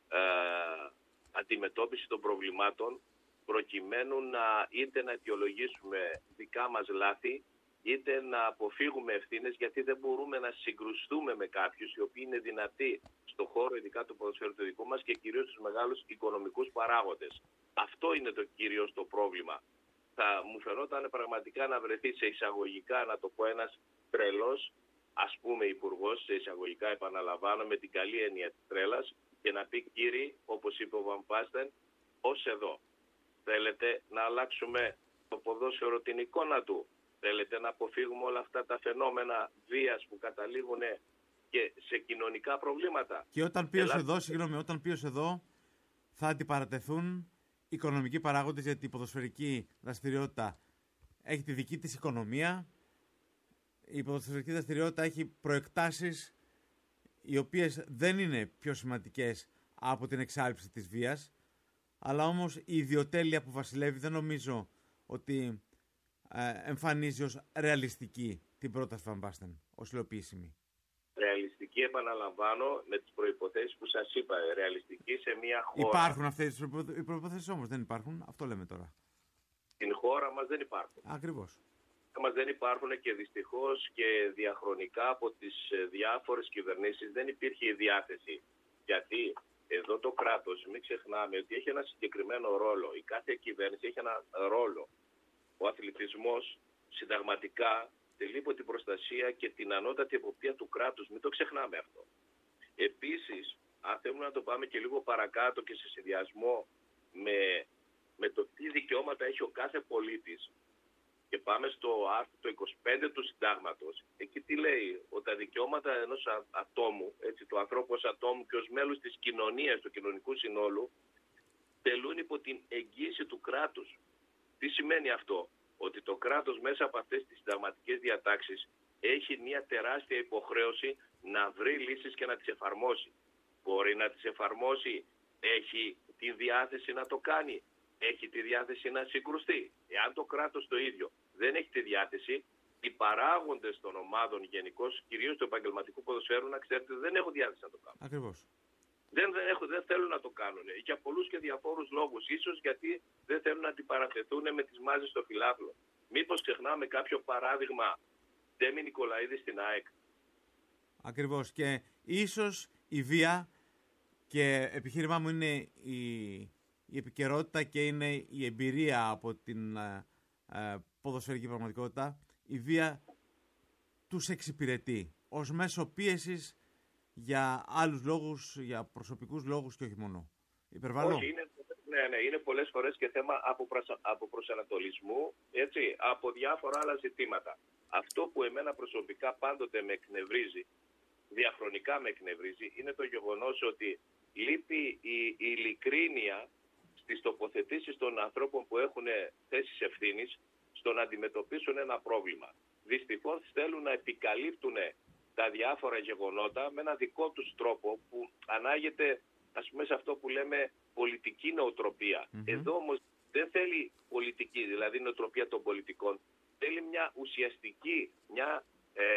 αντιμετώπιση των προβλημάτων, προκειμένου είτε να αιτιολογήσουμε δικά μας λάθη, είτε να αποφύγουμε ευθύνες, γιατί δεν μπορούμε να συγκρουστούμε με κάποιους οι οποίοι είναι δυνατοί στον χώρο, ειδικά του ποδοσφαίρου του δικού μας και κυρίως τους μεγάλους οικονομικούς παράγοντες. Αυτό είναι το κυρίως το πρόβλημα. Θα μου φαινόταν πραγματικά να βρεθεί σε εισαγωγικά, να το πω, ένας τρελός, ας πούμε υπουργός, σε εισαγωγικά επαναλαμβάνω, με την καλή έννοια της τρέλας, και να πει: κύριοι, όπως είπε ο Βαν Μπάστεν, ως εδώ. Θέλετε να αλλάξουμε το ποδόσφαιρο την εικόνα του? Θέλετε να αποφύγουμε όλα αυτά τα φαινόμενα βίας που καταλήγουν και σε κοινωνικά προβλήματα? Και όταν πει ως εδώ, θα αντιπαρατεθούν οικονομικοί παράγοντες, γιατί η ποδοσφαιρική δραστηριότητα έχει τη δική της οικονομία. Η ποδοσφαιρική δραστηριότητα έχει προεκτάσεις οι οποίες δεν είναι πιο σημαντικές από την εξάλειψη της βίας, αλλά όμως η ιδιοτέλεια που βασιλεύει δεν νομίζω ότι εμφανίζει ως ρεαλιστική την πρόταση Φαν Μπάστεν, ως υλοποιήσιμη. Ρεαλιστική, επαναλαμβάνω, με τις προϋποθέσεις που σας είπα. Ρεαλιστική σε μια χώρα. Υπάρχουν αυτές οι προϋποθέσεις όμως, δεν υπάρχουν. Αυτό λέμε τώρα. Στην χώρα μας δεν υπάρχουν. Ακριβώς. μας δεν υπάρχουν και δυστυχώς και διαχρονικά από τις διάφορες κυβερνήσεις δεν υπήρχε η διάθεση. Γιατί εδώ το κράτος, μην ξεχνάμε ότι έχει ένα συγκεκριμένο ρόλο. Η κάθε κυβέρνηση έχει ένα ρόλο. Ο αθλητισμός συνταγματικά τελεί υπό την προστασία και την ανώτατη εποπτεία του κράτους. Μην το ξεχνάμε αυτό. Επίσης, αν θέλουμε να το πάμε και λίγο παρακάτω και σε συνδυασμό με το τι δικαιώματα έχει ο κάθε πολίτης, και πάμε στο άρθρο το 25 του Συντάγματος, εκεί τι λέει, ότι τα δικαιώματα ενός ατόμου, έτσι, του ανθρώπου ως ατόμου και ως μέλους της κοινωνίας, του κοινωνικού συνόλου, τελούν υπό την εγγύηση του κράτους. Τι σημαίνει αυτό? Ότι το κράτος μέσα από αυτές τις συνταγματικές διατάξεις έχει μια τεράστια υποχρέωση να βρει λύσεις και να τις εφαρμόσει. Μπορεί να τις εφαρμόσει, έχει τη διάθεση να το κάνει, έχει τη διάθεση να συγκρουστεί. Εάν το κράτος το ίδιο δεν έχει τη διάθεση, οι παράγοντες των ομάδων γενικώς, κυρίως του επαγγελματικού ποδοσφαίρου, να ξέρετε, δεν έχουν διάθεση να το κάνουν. Ακριβώς. Δεν θέλουν να το κάνουν. Για πολλούς και διαφόρους λόγους. Ίσως γιατί δεν θέλουν να αντιπαραθεθούν με τις μάζες στο φιλάθλο. Μήπως ξεχνάμε κάποιο παράδειγμα, Ντέμι Νικολαίδη στην ΑΕΚ? Ακριβώς. Και ίσως η βία, και επιχείρημά μου είναι η επικαιρότητα και είναι η εμπειρία από την ποδοσφαιρική πραγματικότητα, η βία τους εξυπηρετεί ως μέσο πίεσης για άλλους λόγους, για προσωπικούς λόγους και όχι μόνο. Υπερβάλλω. Όχι, είναι πολλές φορές και θέμα από προσανατολισμού, έτσι, από διάφορα άλλα ζητήματα. Αυτό που εμένα προσωπικά πάντοτε με εκνευρίζει, διαχρονικά με εκνευρίζει, είναι το γεγονός ότι λείπει η ειλικρίνεια στις τοποθετήσεις των ανθρώπων που έχουν θέσεις ευθύνης στο να αντιμετωπίσουν ένα πρόβλημα. Δυστυχώς θέλουν να επικαλύπτουν τα διάφορα γεγονότα με ένα δικό τους τρόπο που ανάγεται, ας πούμε, σε αυτό που λέμε πολιτική νοοτροπία. Εδώ όμως δεν θέλει πολιτική, δηλαδή νοοτροπία των πολιτικών. Θέλει μια ουσιαστική, μια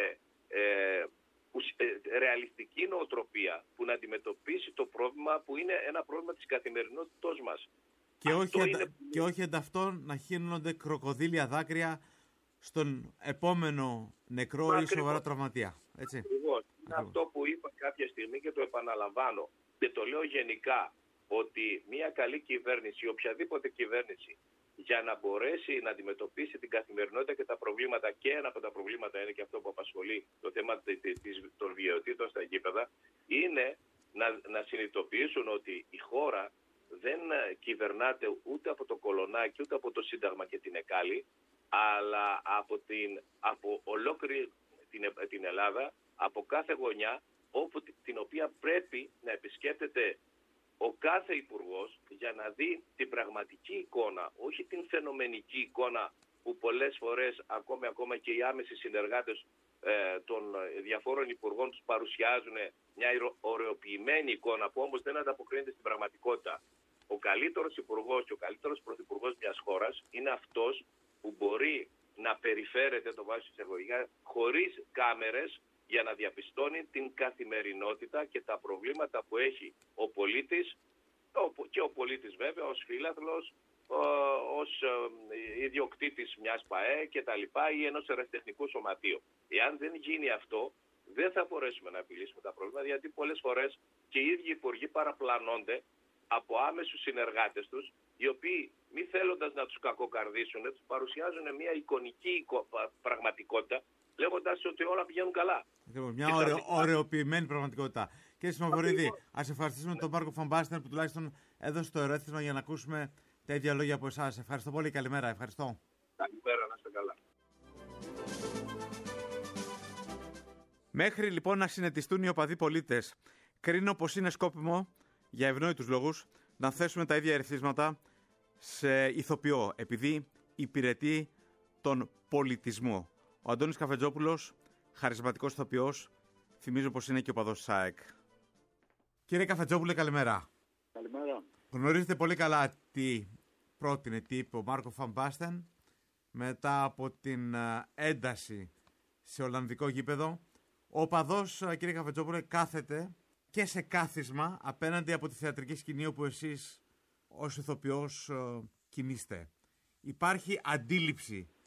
ρεαλιστική νοοτροπία που να αντιμετωπίσει το πρόβλημα που είναι ένα πρόβλημα της καθημερινότητός μας. Και όχι ενταυτόν να χύνονται κροκοδίλια δάκρυα στον επόμενο νεκρό ή σοβαρά τραυματία. Έτσι. Ακριβώς. Είναι αυτό που είπα κάποια στιγμή και το επαναλαμβάνω. Και το λέω γενικά, ότι μια καλή κυβέρνηση, οποιαδήποτε κυβέρνηση, για να μπορέσει να αντιμετωπίσει την καθημερινότητα και τα προβλήματα, και ένα από τα προβλήματα είναι και αυτό που απασχολεί το θέμα των βιαιοτήτων στα γήπεδα, είναι να συνειδητοποιήσουν ότι η χώρα δεν κυβερνάται ούτε από το Κολονάκι, ούτε από το Σύνταγμα και την ΕΚΑΛΗ, αλλά από ολόκληρη την Ελλάδα, από κάθε γωνιά, την οποία πρέπει να επισκέπτεται ο κάθε υπουργός για να δει την πραγματική εικόνα, όχι την φαινομενική εικόνα που πολλές φορές ακόμα και οι άμεσοι συνεργάτες των διαφόρων υπουργών τους παρουσιάζουν μια ωρεοποιημένη εικόνα που όμως δεν ανταποκρίνεται στην πραγματικότητα. Ο καλύτερος υπουργός και ο καλύτερος πρωθυπουργός μιας χώρας είναι αυτός που μπορεί να περιφέρεται, το βάζω εισαγωγικά, χωρίς κάμερες, για να διαπιστώνει την καθημερινότητα και τα προβλήματα που έχει ο πολίτης, και ο πολίτης βέβαια ως φίλαθλος, ως ιδιοκτήτης μιας ΠΑΕ και τα λοιπά, ή ενός ερασιτεχνικού σωματείου. Εάν δεν γίνει αυτό, δεν θα μπορέσουμε να επιλύσουμε τα προβλήματα, γιατί πολλές φορές και οι ίδιοι υπουργοί παραπλανώνται από άμεσους συνεργάτες τους, οι οποίοι μη θέλοντας να τους κακοκαρδίσουν, τους παρουσιάζουν μια εικονική πραγματικότητα, λέγοντας ότι όλα πηγαίνουν καλά. Μια ωρεοποιημένη πραγματικότητα. Κύριε Σιμαφορίδη, ας ευχαριστήσουμε τον Μάρκο Φαμπάστεν που τουλάχιστον έδωσε το ερέθισμα για να ακούσουμε τα ίδια λόγια από εσάς. Ευχαριστώ πολύ. Καλημέρα. Ευχαριστώ. Καλημέρα, να είστε καλά. Μέχρι λοιπόν να συνετιστούν οι οπαδοί πολίτες, κρίνω πως είναι σκόπιμο, για ευνόητους λόγους, να θέσουμε τα ίδια ερεθίσματα σε ηθοποιό, επειδή υπηρετεί τον πολιτισμό. Ο Αντώνης Καφετζόπουλος, χαρισματικός ηθοποιός, θυμίζω πως είναι και οπαδός της ΑΕΚ. Κύριε Καφετζόπουλε, καλημέρα. Καλημέρα. Γνωρίζετε πολύ καλά τι πρότεινε, τι είπε ο Μάρκο Φαμπάστεν μετά από την ένταση σε Ολλανδικό γήπεδο. Ο οπαδός, κύριε Καφετζόπουλε, κάθεται και σε κάθισμα απέναντι από τη θεατρική σκηνή όπου εσείς ως ηθοποιός κινείστε. Υπάρχει αντίληψη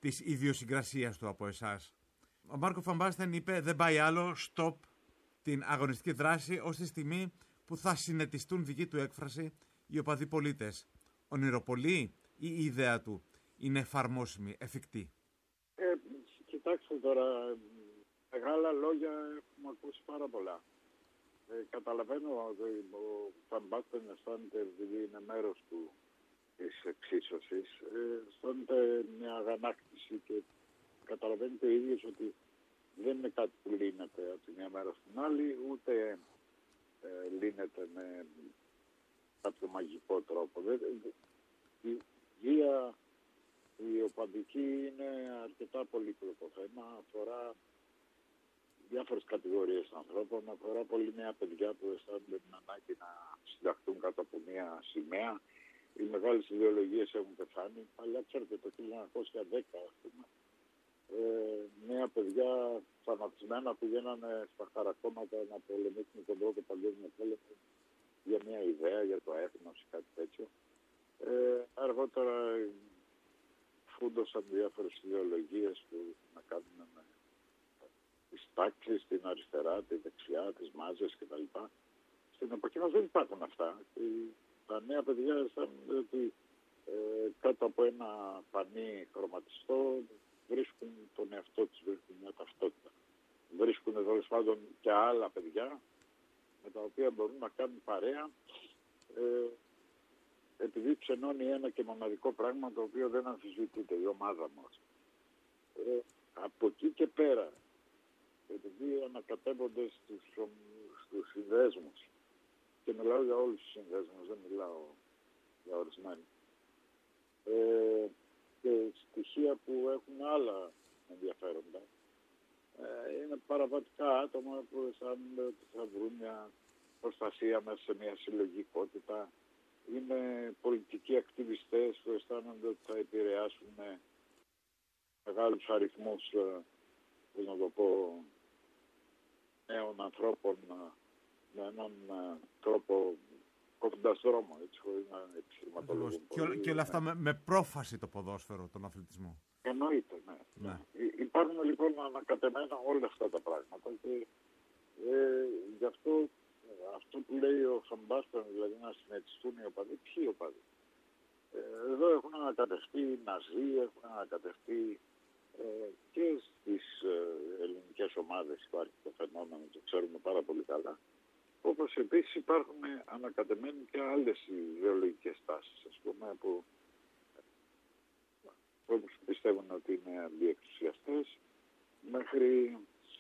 της ιδιοσυγκρασίας του από εσάς. Ο Μάρκο Φαν Μπάστεν είπε «Δεν πάει άλλο, stop» την αγωνιστική δράση ως τη στιγμή που θα συνετιστούν δική του έκφραση οι οπαδοί πολίτες. Ονειροπολεί ή η ιδέα του είναι εφαρμόσιμη, εφικτή? Κοιτάξτε τώρα, μεγάλα λόγια έχουμε ακούσει πάρα πολλά. Καταλαβαίνω ότι ο Φαν Μπάστεν αισθάνεται, επειδή είναι μέρος της εξίσωσης, αισθάνεται μια αγανάκτηση και καταλαβαίνετε ο ίδιος ότι δεν είναι κάτι που λύνεται από τη μια μέρα στην άλλη, ούτε λύνεται με κάποιο μαγικό τρόπο. Η βία, η οπαδική είναι αρκετά πολύπλοκο θέμα, αφορά διάφορες κατηγορίες ανθρώπων, αφορά πολύ νέα παιδιά που αισθάνονται την ανάγκη να συνταχθούν κάτω από μια σημαία. Οι μεγάλες ιδεολογίες έχουν πεθάνει. Παλιά, ξέρετε, το 1910, ας πούμε, νέα παιδιά φανατισμένα πηγαίνανε στα χαρακόμματα να πολεμήσουν τον Πρώτο Παγκόσμιο Πόλεμο για μια ιδέα, για το έθνος ή κάτι τέτοιο. Αργότερα φούντωσαν διάφορες ιδεολογίες που να κάνουν με τις τάξεις, την αριστερά, τη δεξιά, τις μάζες κτλ. Στην εποχή μας δεν υπάρχουν αυτά. Τα νέα παιδιά αισθάνονται ότι κάτω από ένα πανί χρωματιστό βρίσκουν τον εαυτό τους, βρίσκουν μια ταυτότητα. Βρίσκουν τέλος πάντων και άλλα παιδιά με τα οποία μπορούν να κάνουν παρέα, επειδή ξενώνει ένα και μοναδικό πράγμα το οποίο δεν αμφισβητείται, η ομάδα μας. Από εκεί και πέρα, επειδή ανακατεύονται στους συνδέσμους, και μιλάω για όλους τους συνδέσμους, δεν μιλάω για ορισμένοι, και στοιχεία που έχουν άλλα ενδιαφέροντα, είναι παραβατικά άτομα που αισθάνονται ότι θα βρουν μια προστασία μέσα σε μια συλλογικότητα. Είναι πολιτικοί ακτιβιστές που αισθάνονται ότι θα επηρεάσουν μεγάλους αριθμούς, πώς να το πω, νέων ανθρώπων με έναν τρόπο κόβοντας δρόμο, έτσι, χωρίς να επιχειρηματολογούν. Και όλα αυτά με πρόφαση το ποδόσφαιρο, τον αθλητισμό. Εννοείται, ναι. Υπάρχουν λοιπόν ανακατεμένα όλα αυτά τα πράγματα και γι' αυτό που λέει ο Φαν Μπάστεν, δηλαδή να συνετιστούν οι οπαδοί, ποιοι οπαδοί? Εδώ έχουν ανακατευτεί οι Ναζί, έχουν ανακατευτεί και στις ελληνικές ομάδες υπάρχει το φαινόμενο, το ξέρουμε πάρα πολύ καλά. Όπως επίσης υπάρχουν ανακατεμένοι και άλλες ιδεολογικές τάσεις, ας πούμε, που όπως πιστεύουν ότι είναι αντιεξουσιαστές, μέχρι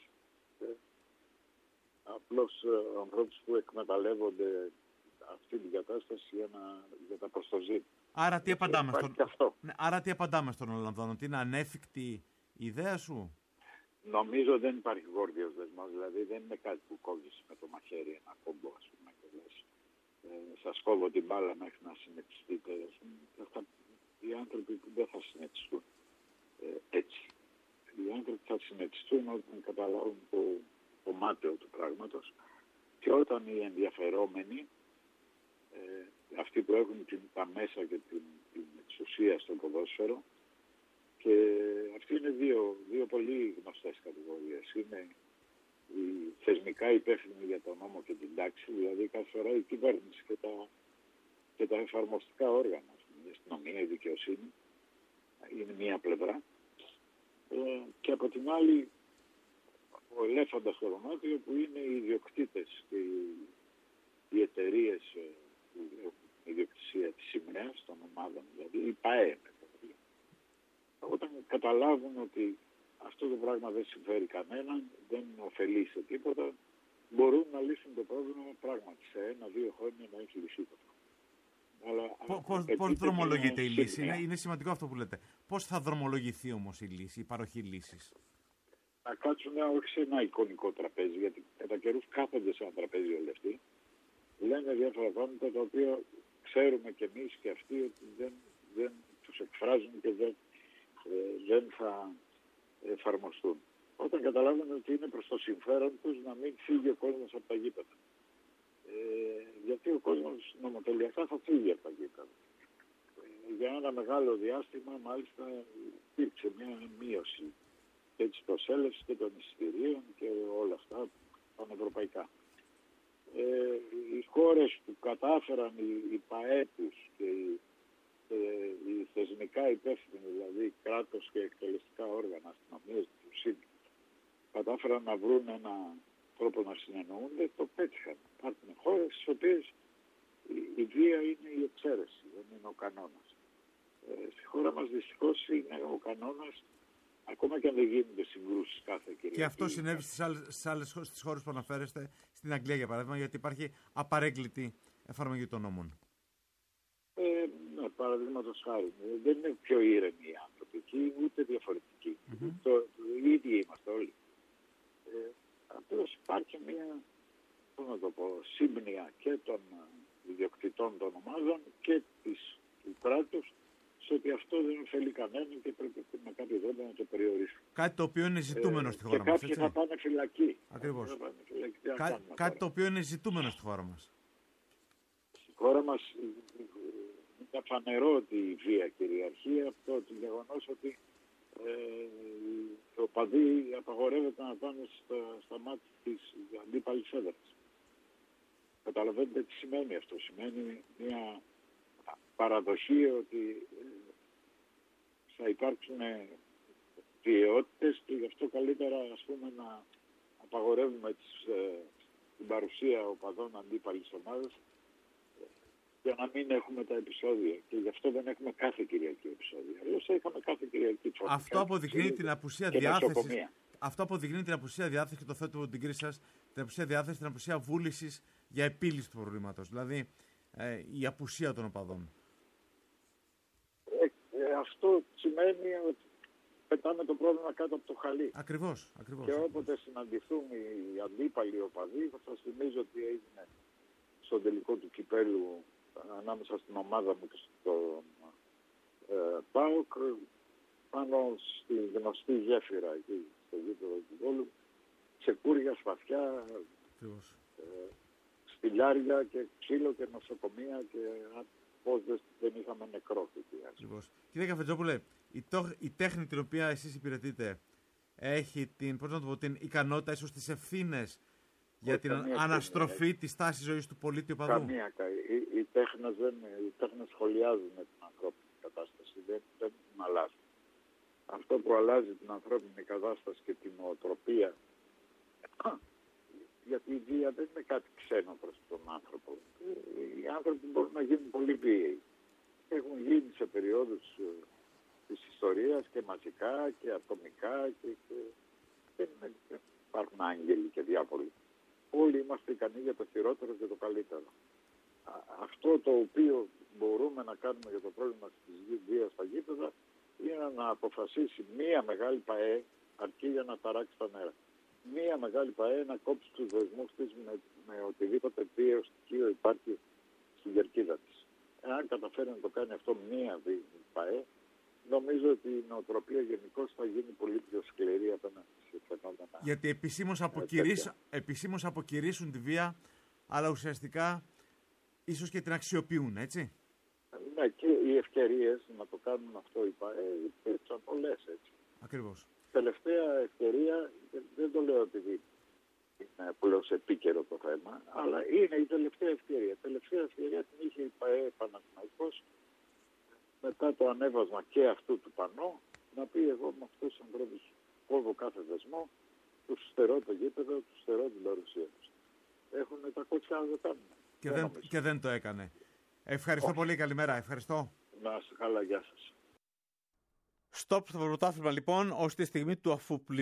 απλώς ανθρώπους που εκμεταλλεύονται αυτή την κατάσταση για τα προστοζήν. Άρα τι απαντάμε στον Ολλανδόν, ότι είναι ανέφικτη η ιδέα σου? Νομίζω δεν υπάρχει γόρδιος δεσμός, δηλαδή δεν είναι κάτι που κόβεις με το μαχαίρι ένα κόμπο, ας πούμε, και λες. Σας κόβω την μπάλα μέχρι να συνετιστείτε. Οι άνθρωποι που δεν θα συνετιστούν έτσι. Οι άνθρωποι θα συνετιστούν όταν καταλάβουν το μάταιο του πράγματος και όταν οι ενδιαφερόμενοι, αυτοί που έχουν τα μέσα και την εξουσία στο ποδόσφαιρο, και αυτοί είναι δύο πολύ γνωστές κατηγορίες. Είναι οι θεσμικά υπεύθυνοι για τον νόμο και την τάξη, δηλαδή κάθε φορά η κυβέρνηση και τα εφαρμοστικά όργανα, η αστυνομία, η δικαιοσύνη, είναι μία πλευρά. Και από την άλλη ο ελέφαντας στο δωμάτιο που είναι οι ιδιοκτήτες και οι εταιρείες που έχουν ιδιοκτησία της σημαίας των ομάδων, δηλαδή η ΠΑΕ. Όταν καταλάβουν ότι αυτό το πράγμα δεν συμφέρει κανέναν, δεν ωφελεί σε τίποτα, μπορούν να λύσουν το πρόβλημα πράγματι σε 1-2 χρόνια να έχει λυθεί το πρόβλημα. Πώς δρομολογείται η λύση? Είναι σημαντικό αυτό που λέτε. Πώς θα δρομολογηθεί όμως η λύση, η παροχή λύσης? Να κάτσουν όχι σε ένα εικονικό τραπέζι, γιατί κατά καιρούς κάθονται σε ένα τραπέζι όλοι αυτοί, λένε διάφορα πράγματα τα οποία ξέρουμε κι εμείς και αυτοί ότι δεν τους εκφράζουν και δεν θα εφαρμοστούν. Όταν καταλάβουν ότι είναι προς το συμφέρον τους να μην φύγει ο κόσμος από τα γήπεδα. Γιατί ο κόσμος νομοτελειακά θα φύγει από τα γήπεδα. για ένα μεγάλο διάστημα μάλιστα υπήρξε μια μείωση και της προσέλευσης και των εισιτηρίων και όλα αυτά πανευρωπαϊκά. Οι χώρες που κατάφεραν, οι ΠΑΕ τους και οι θεσμικά υπεύθυνοι, δηλαδή κράτος και εκτελεστικά όργανα, αστυνομίες, δικαιοσύνη, κατάφεραν να βρουν έναν τρόπο να συνεννοούνται, το πέτυχαν. Υπάρχουν χώρες στις οποίες η βία είναι η εξαίρεση, δεν είναι ο κανόνας. Στη χώρα μας δυστυχώς είναι ο κανόνας, ακόμα και αν δεν γίνονται συγκρούσεις κάθε Κυριακή. Και αυτό συνέβη στις χώρες που αναφέρεστε, στην Αγγλία για παράδειγμα, γιατί υπάρχει απαρέγκλητη εφαρμογή των νόμων. Ναι, παραδείγματος χάρη. Δεν είναι πιο ήρεμοι οι άνθρωποι εκεί, ούτε διαφορετικοί. Οι ίδιοι είμαστε όλοι. Απλώς υπάρχει μια, σύμπνοια και των ιδιοκτητών των ομάδων και του κράτους, σε ότι αυτό δεν ωφελεί κανέναν και πρέπει με κάποιο τρόπο να το περιορίσουν. Κάτι το οποίο είναι ζητούμενο στη χώρα μας. Και κάποιοι θα πάνε φυλακή. Ακριβώς. Κάτι το οποίο είναι ζητούμενο στη χώρα μας. Στη χώρα μας είναι φανερό ότι η βία κυριαρχεί από το γεγονός ότι οι οπαδοί απαγορεύεται να πάνε στα μάτια της αντίπαλης έδρας. Καταλαβαίνετε τι σημαίνει αυτό. Σημαίνει μια παραδοχή ότι θα υπάρξουν βιαιότητες και γι' αυτό καλύτερα να απαγορεύουμε την παρουσία οπαδών αντίπαλης ομάδας για να μην έχουμε τα επεισόδια. Και γι' αυτό δεν έχουμε κάθε Κυριακή επεισόδια. Αλλιώς είχαμε κάθε Κυριακή. Αυτό αποδεικνύει την απουσία διάθεσης. Αυτό αποδεικνύει την απουσία διάθεσης, και το θέτω από την κρίση σας, την απουσία διάθεσης, την απουσία βούλησης για επίλυση του προβλήματος. Δηλαδή η απουσία των οπαδών. Αυτό σημαίνει ότι πετάμε το πρόβλημα κάτω από το χαλί. Ακριβώς. Και όποτε συναντηθούν οι αντίπαλοι οπαδοί, θα σας θυμίζω ότι έγινε στον τελικό του κυπέλου ανάμεσα στην ομάδα μου και στο ΠΑΟΚ, πάνω στη γνωστή γέφυρα εκεί στο γήπεδο του Βόλου, ξεκούρια, σπαθιά, σπηλιάρια και ξύλο και νοσοκομεία και πώς δεν είχαμε νεκρό. Κύριε Καφετζόπουλε, η τέχνη την οποία εσείς υπηρετείτε έχει την ικανότητα, ίσως τις ευθύνες για την αναστροφή της τάσης ζωής του πολίτη οπαδού? Καμία. Οι τέχνες σχολιάζουν την ανθρώπινη κατάσταση, δεν αλλάζουν. Αυτό που αλλάζει την ανθρώπινη κατάσταση και την νοοτροπία, γιατί η βία δεν είναι κάτι ξένο προς τον άνθρωπο. Οι άνθρωποι μπορούν να γίνουν πολύ βίαιοι. Έχουν γίνει σε περιόδους της ιστορίας και μαζικά και ατομικά και δεν υπάρχουν άγγελοι και διάβολοι. Όλοι είμαστε ικανοί για το χειρότερο και το καλύτερο. Αυτό το οποίο μπορούμε να κάνουμε για το πρόβλημα της βίας στα γήπεδα είναι να αποφασίσει μία μεγάλη ΠΑΕ, αρκεί για να ταράξει τα νερά. Μία μεγάλη ΠΑΕ να κόψει τους δεσμούς της με οτιδήποτε βίαιο στοιχείο υπάρχει στην κερκίδα της. Εάν καταφέρει να το κάνει αυτό μία ΠΑΕ, νομίζω ότι η νοοτροπία γενικώς θα γίνει πολύ πιο σκληρή απέναντι σε φαινόμενα. Γιατί επισήμως αποκηρύσουν τη βία, αλλά ουσιαστικά ίσως και την αξιοποιούν, έτσι. Ναι, και οι ευκαιρίες να το κάνουν αυτό οι ΠΑΕ υπήρξαν πολλές, έτσι. Ακριβώς. Τελευταία ευκαιρία, δεν το λέω επειδή είναι απλώς επίκαιρο το θέμα, αλλά είναι η τελευταία ευκαιρία. Τελευταία ευκαιρία την είχε η ΠΑΕ Παναθηναϊκός μετά το ανέβασμα και αυτού του πανό, να πει εγώ με αυτούς τους ανθρώπους κόβω κάθε δεσμό, τους στερώ το γήπεδο, τους στερώ την παρουσία τους. Έχουν τα κότσια να το κάνουν. Και δεν το έκανε. Ευχαριστώ πολύ, καλημέρα. Ευχαριστώ. Να είστε καλά, γεια σας. Στοπ στο πρωτάθλημα λοιπόν, ως τη στιγμή του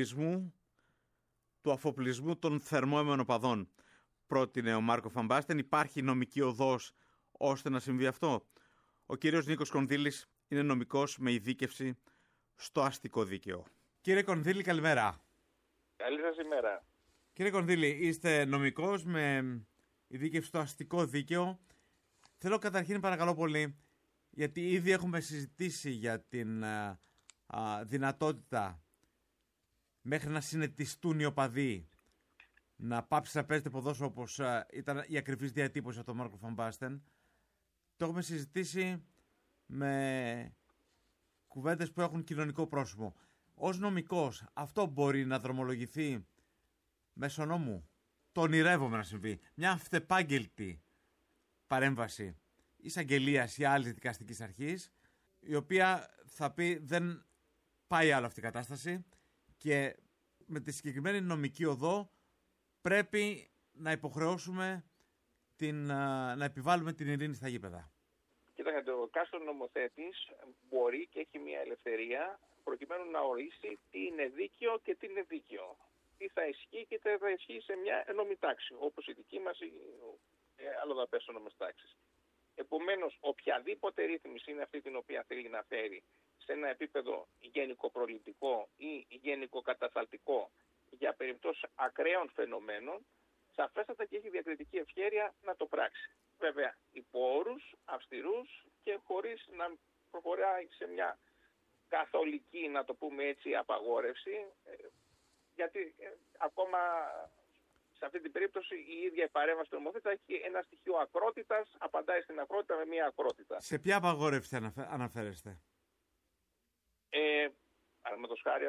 αφοπλισμού των θερμόαιμων οπαδών. Πρότεινε ο Μάρκο Φαν Μπάστεν. Υπάρχει νομική οδός ώστε να συμβεί αυτό? Ο κύριος Νίκος Κονδύλης είναι νομικός με ειδίκευση στο αστικό δίκαιο. Κύριε Κονδύλη, καλημέρα. Καλή σας ημέρα. Κύριε Κονδύλη, είστε νομικός με ειδίκευση στο αστικό δίκαιο. Θέλω καταρχήν, παρακαλώ πολύ, γιατί ήδη έχουμε συζητήσει για την δυνατότητα μέχρι να συνετιστούν οι οπαδοί να πάψει να παίζεται ποδόσφαιρο, όπως ήταν η ακριβής διατύπωση από τον Μάρκο Φαν Μπάστεν. Το έχουμε συζητήσει με κουβέντες που έχουν κοινωνικό πρόσημο. Ως νομικός, αυτό μπορεί να δρομολογηθεί μέσω νόμου? Το ονειρεύομαι να συμβεί. Μια αυτεπάγγελτη παρέμβαση εισαγγελίας ή άλλης δικαστικής αρχής, η οποία θα πει δεν πάει άλλο αυτή η κατάσταση και με τη συγκεκριμένη νομική οδό πρέπει να υποχρεώσουμε να επιβάλλουμε την ειρήνη στα γήπεδα. Κοίταξε, ο κάστος νομοθέτης μπορεί και έχει μια ελευθερία προκειμένου να ορίσει τι είναι δίκαιο και τι είναι δίκαιο. Τι θα ισχύει και τι θα ισχύει σε μια ενόμη τάξη, όπως η δική μας ή αλλοδαπές ενόμες τάξεις. Επομένως, οποιαδήποτε ρύθμιση είναι αυτή την οποία θέλει να φέρει σε ένα επίπεδο γενικοπροληπτικό ή γενικοκατασταλτικό για περιπτώσεις ακραίων φαινομένων, σαφέστατα και έχει διακριτική ευχέρεια να το πράξει. Βέβαια, υπό όρους αυστηρούς και χωρίς να προχωράει σε μια καθολική, να το πούμε έτσι, απαγόρευση, γιατί ακόμα σε αυτή την περίπτωση η ίδια η παρέμβαση του νομοθέτη έχει ένα στοιχείο ακρότητας, απαντάει στην ακρότητα με μια ακρότητα. Σε ποια απαγόρευση αναφέρεστε? Παραδείγματος χάρη,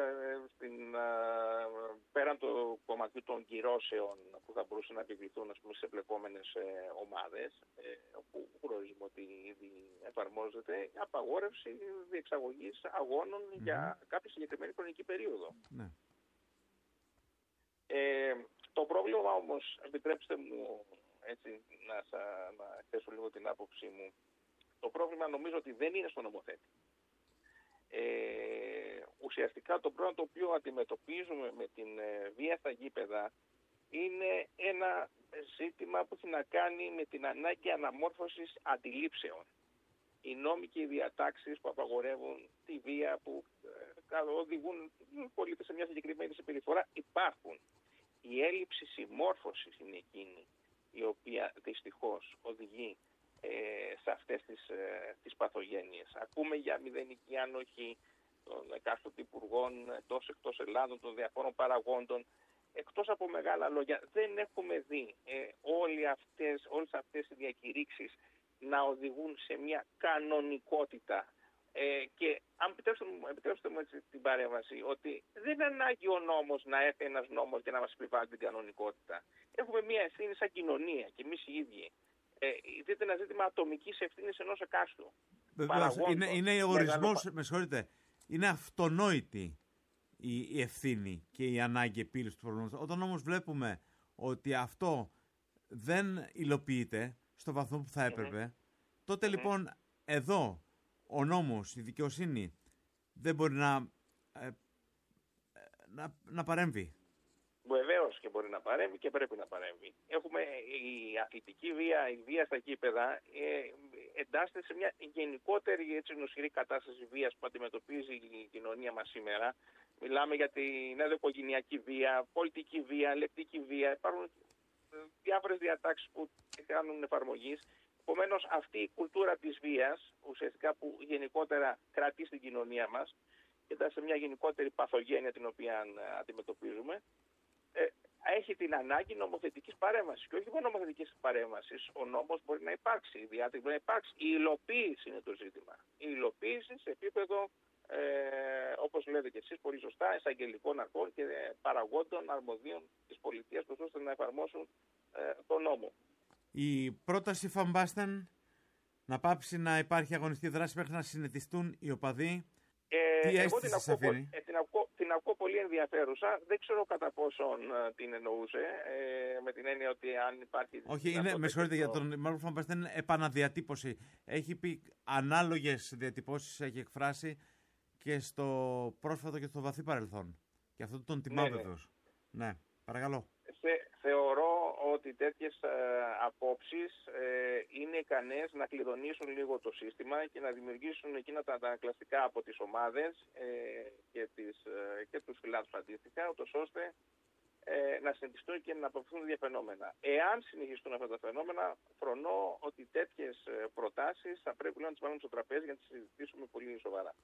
πέραν του κομματιού των κυρώσεων που θα μπορούσαν να επιβληθούν, ας πούμε, σε εμπλεκόμενες ομάδες, όπου γνωρίζουμε ότι ήδη εφαρμόζεται απαγόρευση διεξαγωγής αγώνων για κάποια συγκεκριμένη χρονική περίοδο. Ναι. Το πρόβλημα όμως, επιτρέψτε μου έτσι, να θέσω λίγο την άποψή μου, το πρόβλημα νομίζω ότι δεν είναι στον νομοθέτη. Ουσιαστικά το πρόβλημα το οποίο αντιμετωπίζουμε με την βία στα γήπεδα είναι ένα ζήτημα που έχει να κάνει με την ανάγκη αναμόρφωσης αντιλήψεων. Οι νόμοι και οι διατάξεις που απαγορεύουν τη βία, που οδηγούν πολίτες σε μια συγκεκριμένη συμπεριφορά υπάρχουν. Η έλλειψη συμμόρφωσης είναι εκείνη η οποία δυστυχώς οδηγεί σε αυτές τις παθογένειες. Ακούμε για μηδενική ανοχή των εκάστοτε υπουργών εκτός Ελλάδων, των διαφόρων παραγόντων. Εκτός από μεγάλα λόγια, δεν έχουμε δει όλες αυτές οι διακηρύξεις να οδηγούν σε μια κανονικότητα. Και αν επιτρέψτε μου έτσι την παρέμβαση, ότι δεν είναι ανάγκη ο νόμος να έρθει ένας νόμος και να μας επιβάλλει την κανονικότητα. Έχουμε μια ευθύνη σαν κοινωνία και εμείς οι ίδιοι. Δείτε ένα ζήτημα ατομικής ευθύνης ενός εκάστου. Βεβαίως, είναι ο ορισμός, με συγχωρείτε, είναι αυτονόητη η ευθύνη και η ανάγκη επίλυσης του προβλήματος. Όταν όμως βλέπουμε ότι αυτό δεν υλοποιείται στο βαθμό που θα έπρεπε, τότε λοιπόν εδώ ο νόμος, η δικαιοσύνη δεν μπορεί να παρέμβει. Βεβαίως και μπορεί να παρέμβει και πρέπει να παρέμβει. Έχουμε η αθλητική βία, η βία στα γήπεδα, εντάσσεται σε μια γενικότερη έτσι νοσηρή κατάσταση βίας που αντιμετωπίζει η κοινωνία μας σήμερα. Μιλάμε για την ενδοοικογενειακή βία, πολιτική βία, λεπτική βία. Υπάρχουν διάφορες διατάξεις που κάνουν εφαρμογής. Επομένως, αυτή η κουλτούρα της βίας, ουσιαστικά που γενικότερα κρατεί στην κοινωνία μας και εντάσσεται σε μια γενικότερη παθογένεια την οποία αντιμετωπίζουμε, έχει την ανάγκη νομοθετικής παρέμβασης. Και όχι μόνο νομοθετικής παρέμβασης, ο νόμος μπορεί να υπάρξει, η διάταξη μπορεί να υπάρξει. Η υλοποίηση είναι το ζήτημα. Η υλοποίηση σε επίπεδο, όπως λέτε και εσείς πολύ σωστά, εισαγγελικών αρχών και παραγόντων αρμοδίων της πολιτείας, ώστε να εφαρμόσουν τον νόμο. Η πρόταση Van Basten να πάψει να υπάρχει αγωνιστική δράση μέχρι να συνετιστούν οι οπαδοί. Τι αίσθηση σας αφήνει? Την ακούω πολύ ενδιαφέρουσα. Δεν ξέρω κατά πόσον την εννοούσε, με την έννοια ότι αν υπάρχει... Όχι, με συγχωρείτε για τον Μάρκο Van Basten, είναι επαναδιατύπωση. Έχει πει ανάλογες διατυπώσεις, έχει εκφράσει και στο πρόσφατο και στο βαθύ παρελθόν. Και αυτό τον τιμά βεβαίως. Ναι, παρακαλώ. Θεωρώ ότι τέτοιες απόψεις είναι ικανές να κλειδονίσουν λίγο το σύστημα και να δημιουργήσουν εκείνα τα αντανακλαστικά από τις ομάδες και τους φιλάθλους αντίστοιχα, ούτως ώστε να συνεχιστούν και να αποφευθούν δύο φαινόμενα. Εάν συνεχιστούν αυτά τα φαινόμενα, φρονώ ότι τέτοιες προτάσεις θα πρέπει να τις βάλουμε στο τραπέζι για να τις συζητήσουμε πολύ σοβαρά.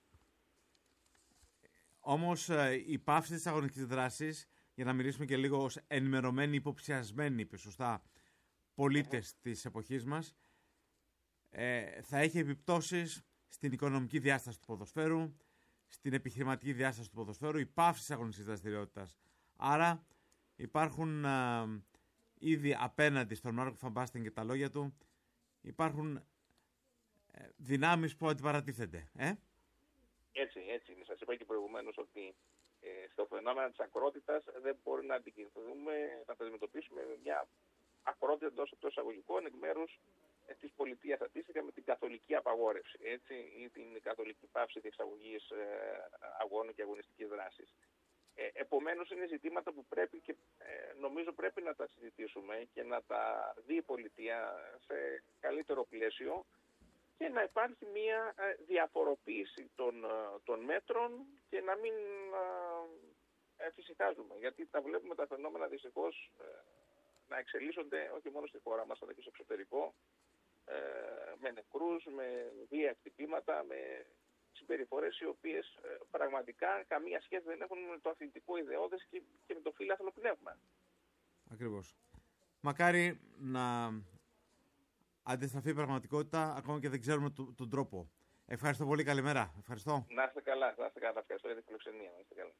Όμως η πάυση της αγωνιστικής δράσης, για να μιλήσουμε και λίγο ως ενημερωμένοι, υποψιασμένοι, σωστά, πολίτες της εποχής μας, θα έχει επιπτώσεις στην οικονομική διάσταση του ποδοσφαίρου, στην επιχειρηματική διάσταση του ποδοσφαίρου, η πάυση της αγωνιστικής δραστηριότητας. Άρα υπάρχουν ήδη απέναντι στον Μάρκο Φαν Μπάστεν και τα λόγια του, υπάρχουν δυνάμεις που αντιπαρατίθενται. Έτσι. Σας είπα και προηγουμένως ότι στο φαινόμενο της ακρότητας δεν μπορεί να αντικειμενοποιούμε, να τα αντιμετωπίσουμε μια ακρότητα εντός εισαγωγικών εκ μέρους της πολιτείας, αντίστοιχα με την καθολική απαγόρευση, έτσι, ή την καθολική πάυση διεξαγωγής αγώνων και αγωνιστικής δράσης. Επομένως είναι ζητήματα που πρέπει και νομίζω πρέπει να τα συζητήσουμε και να τα δει η πολιτεία σε καλύτερο πλαίσιο και να υπάρχει μια διαφοροποίηση των μέτρων και να μην εφησυχάζουμε. Γιατί τα βλέπουμε τα φαινόμενα δυστυχώς να εξελίσσονται όχι μόνο στη χώρα μας αλλά και στο εξωτερικό, με νεκρούς, με βία χτυπήματα, με συμπεριφορές οι οποίες πραγματικά καμία σχέση δεν έχουν με το αθλητικό ιδεώδες και με το φιλάθλο πνεύμα. Ακριβώς. Μακάρι να αντιστραφεί η πραγματικότητα, ακόμα και δεν ξέρουμε τον τρόπο. Ευχαριστώ πολύ, καλημέρα. Ευχαριστώ. Να είστε καλά, ευχαριστώ για την φιλοξενία. Να είστε καλά.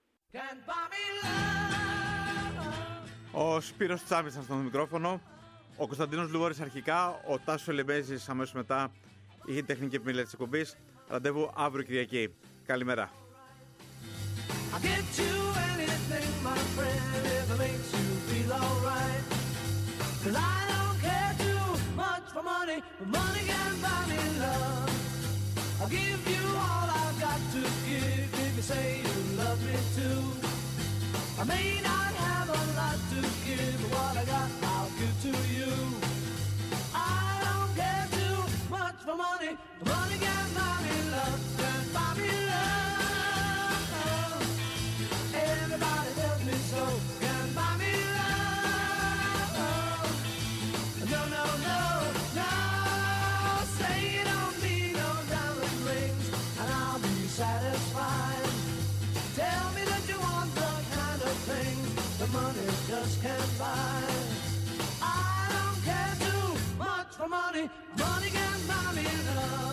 Ο Σπύρος Τσάμης ήταν στο μικρόφωνο, ο Κωνσταντίνος Λουγόρης αρχικά, ο Τάσος Ελεμπέζης αμέσως μετά είχε τεχνική επιμέλεια της εκπομπής. Ραντεβού αύριο Κυριακή. Καλημέρα. I may not have a lot to give, but what I got I'll give to you. I don't care too much for money, but money can buy me love, can buy me love. Everybody tells me so, can buy me love. No, no, no, no, say you don't need no diamond rings, and I'll be satisfied. Tell me that you want the kind of things the money just can't buy. I don't care too much for money, money can buy me love.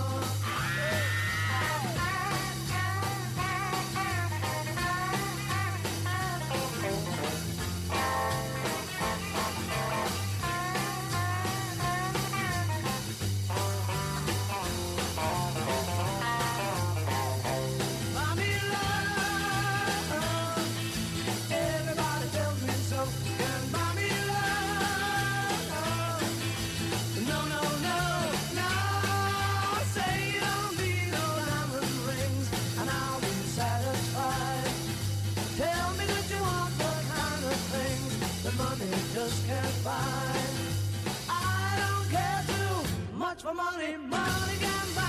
Just can't buy. I don't care too much for money, money can buy.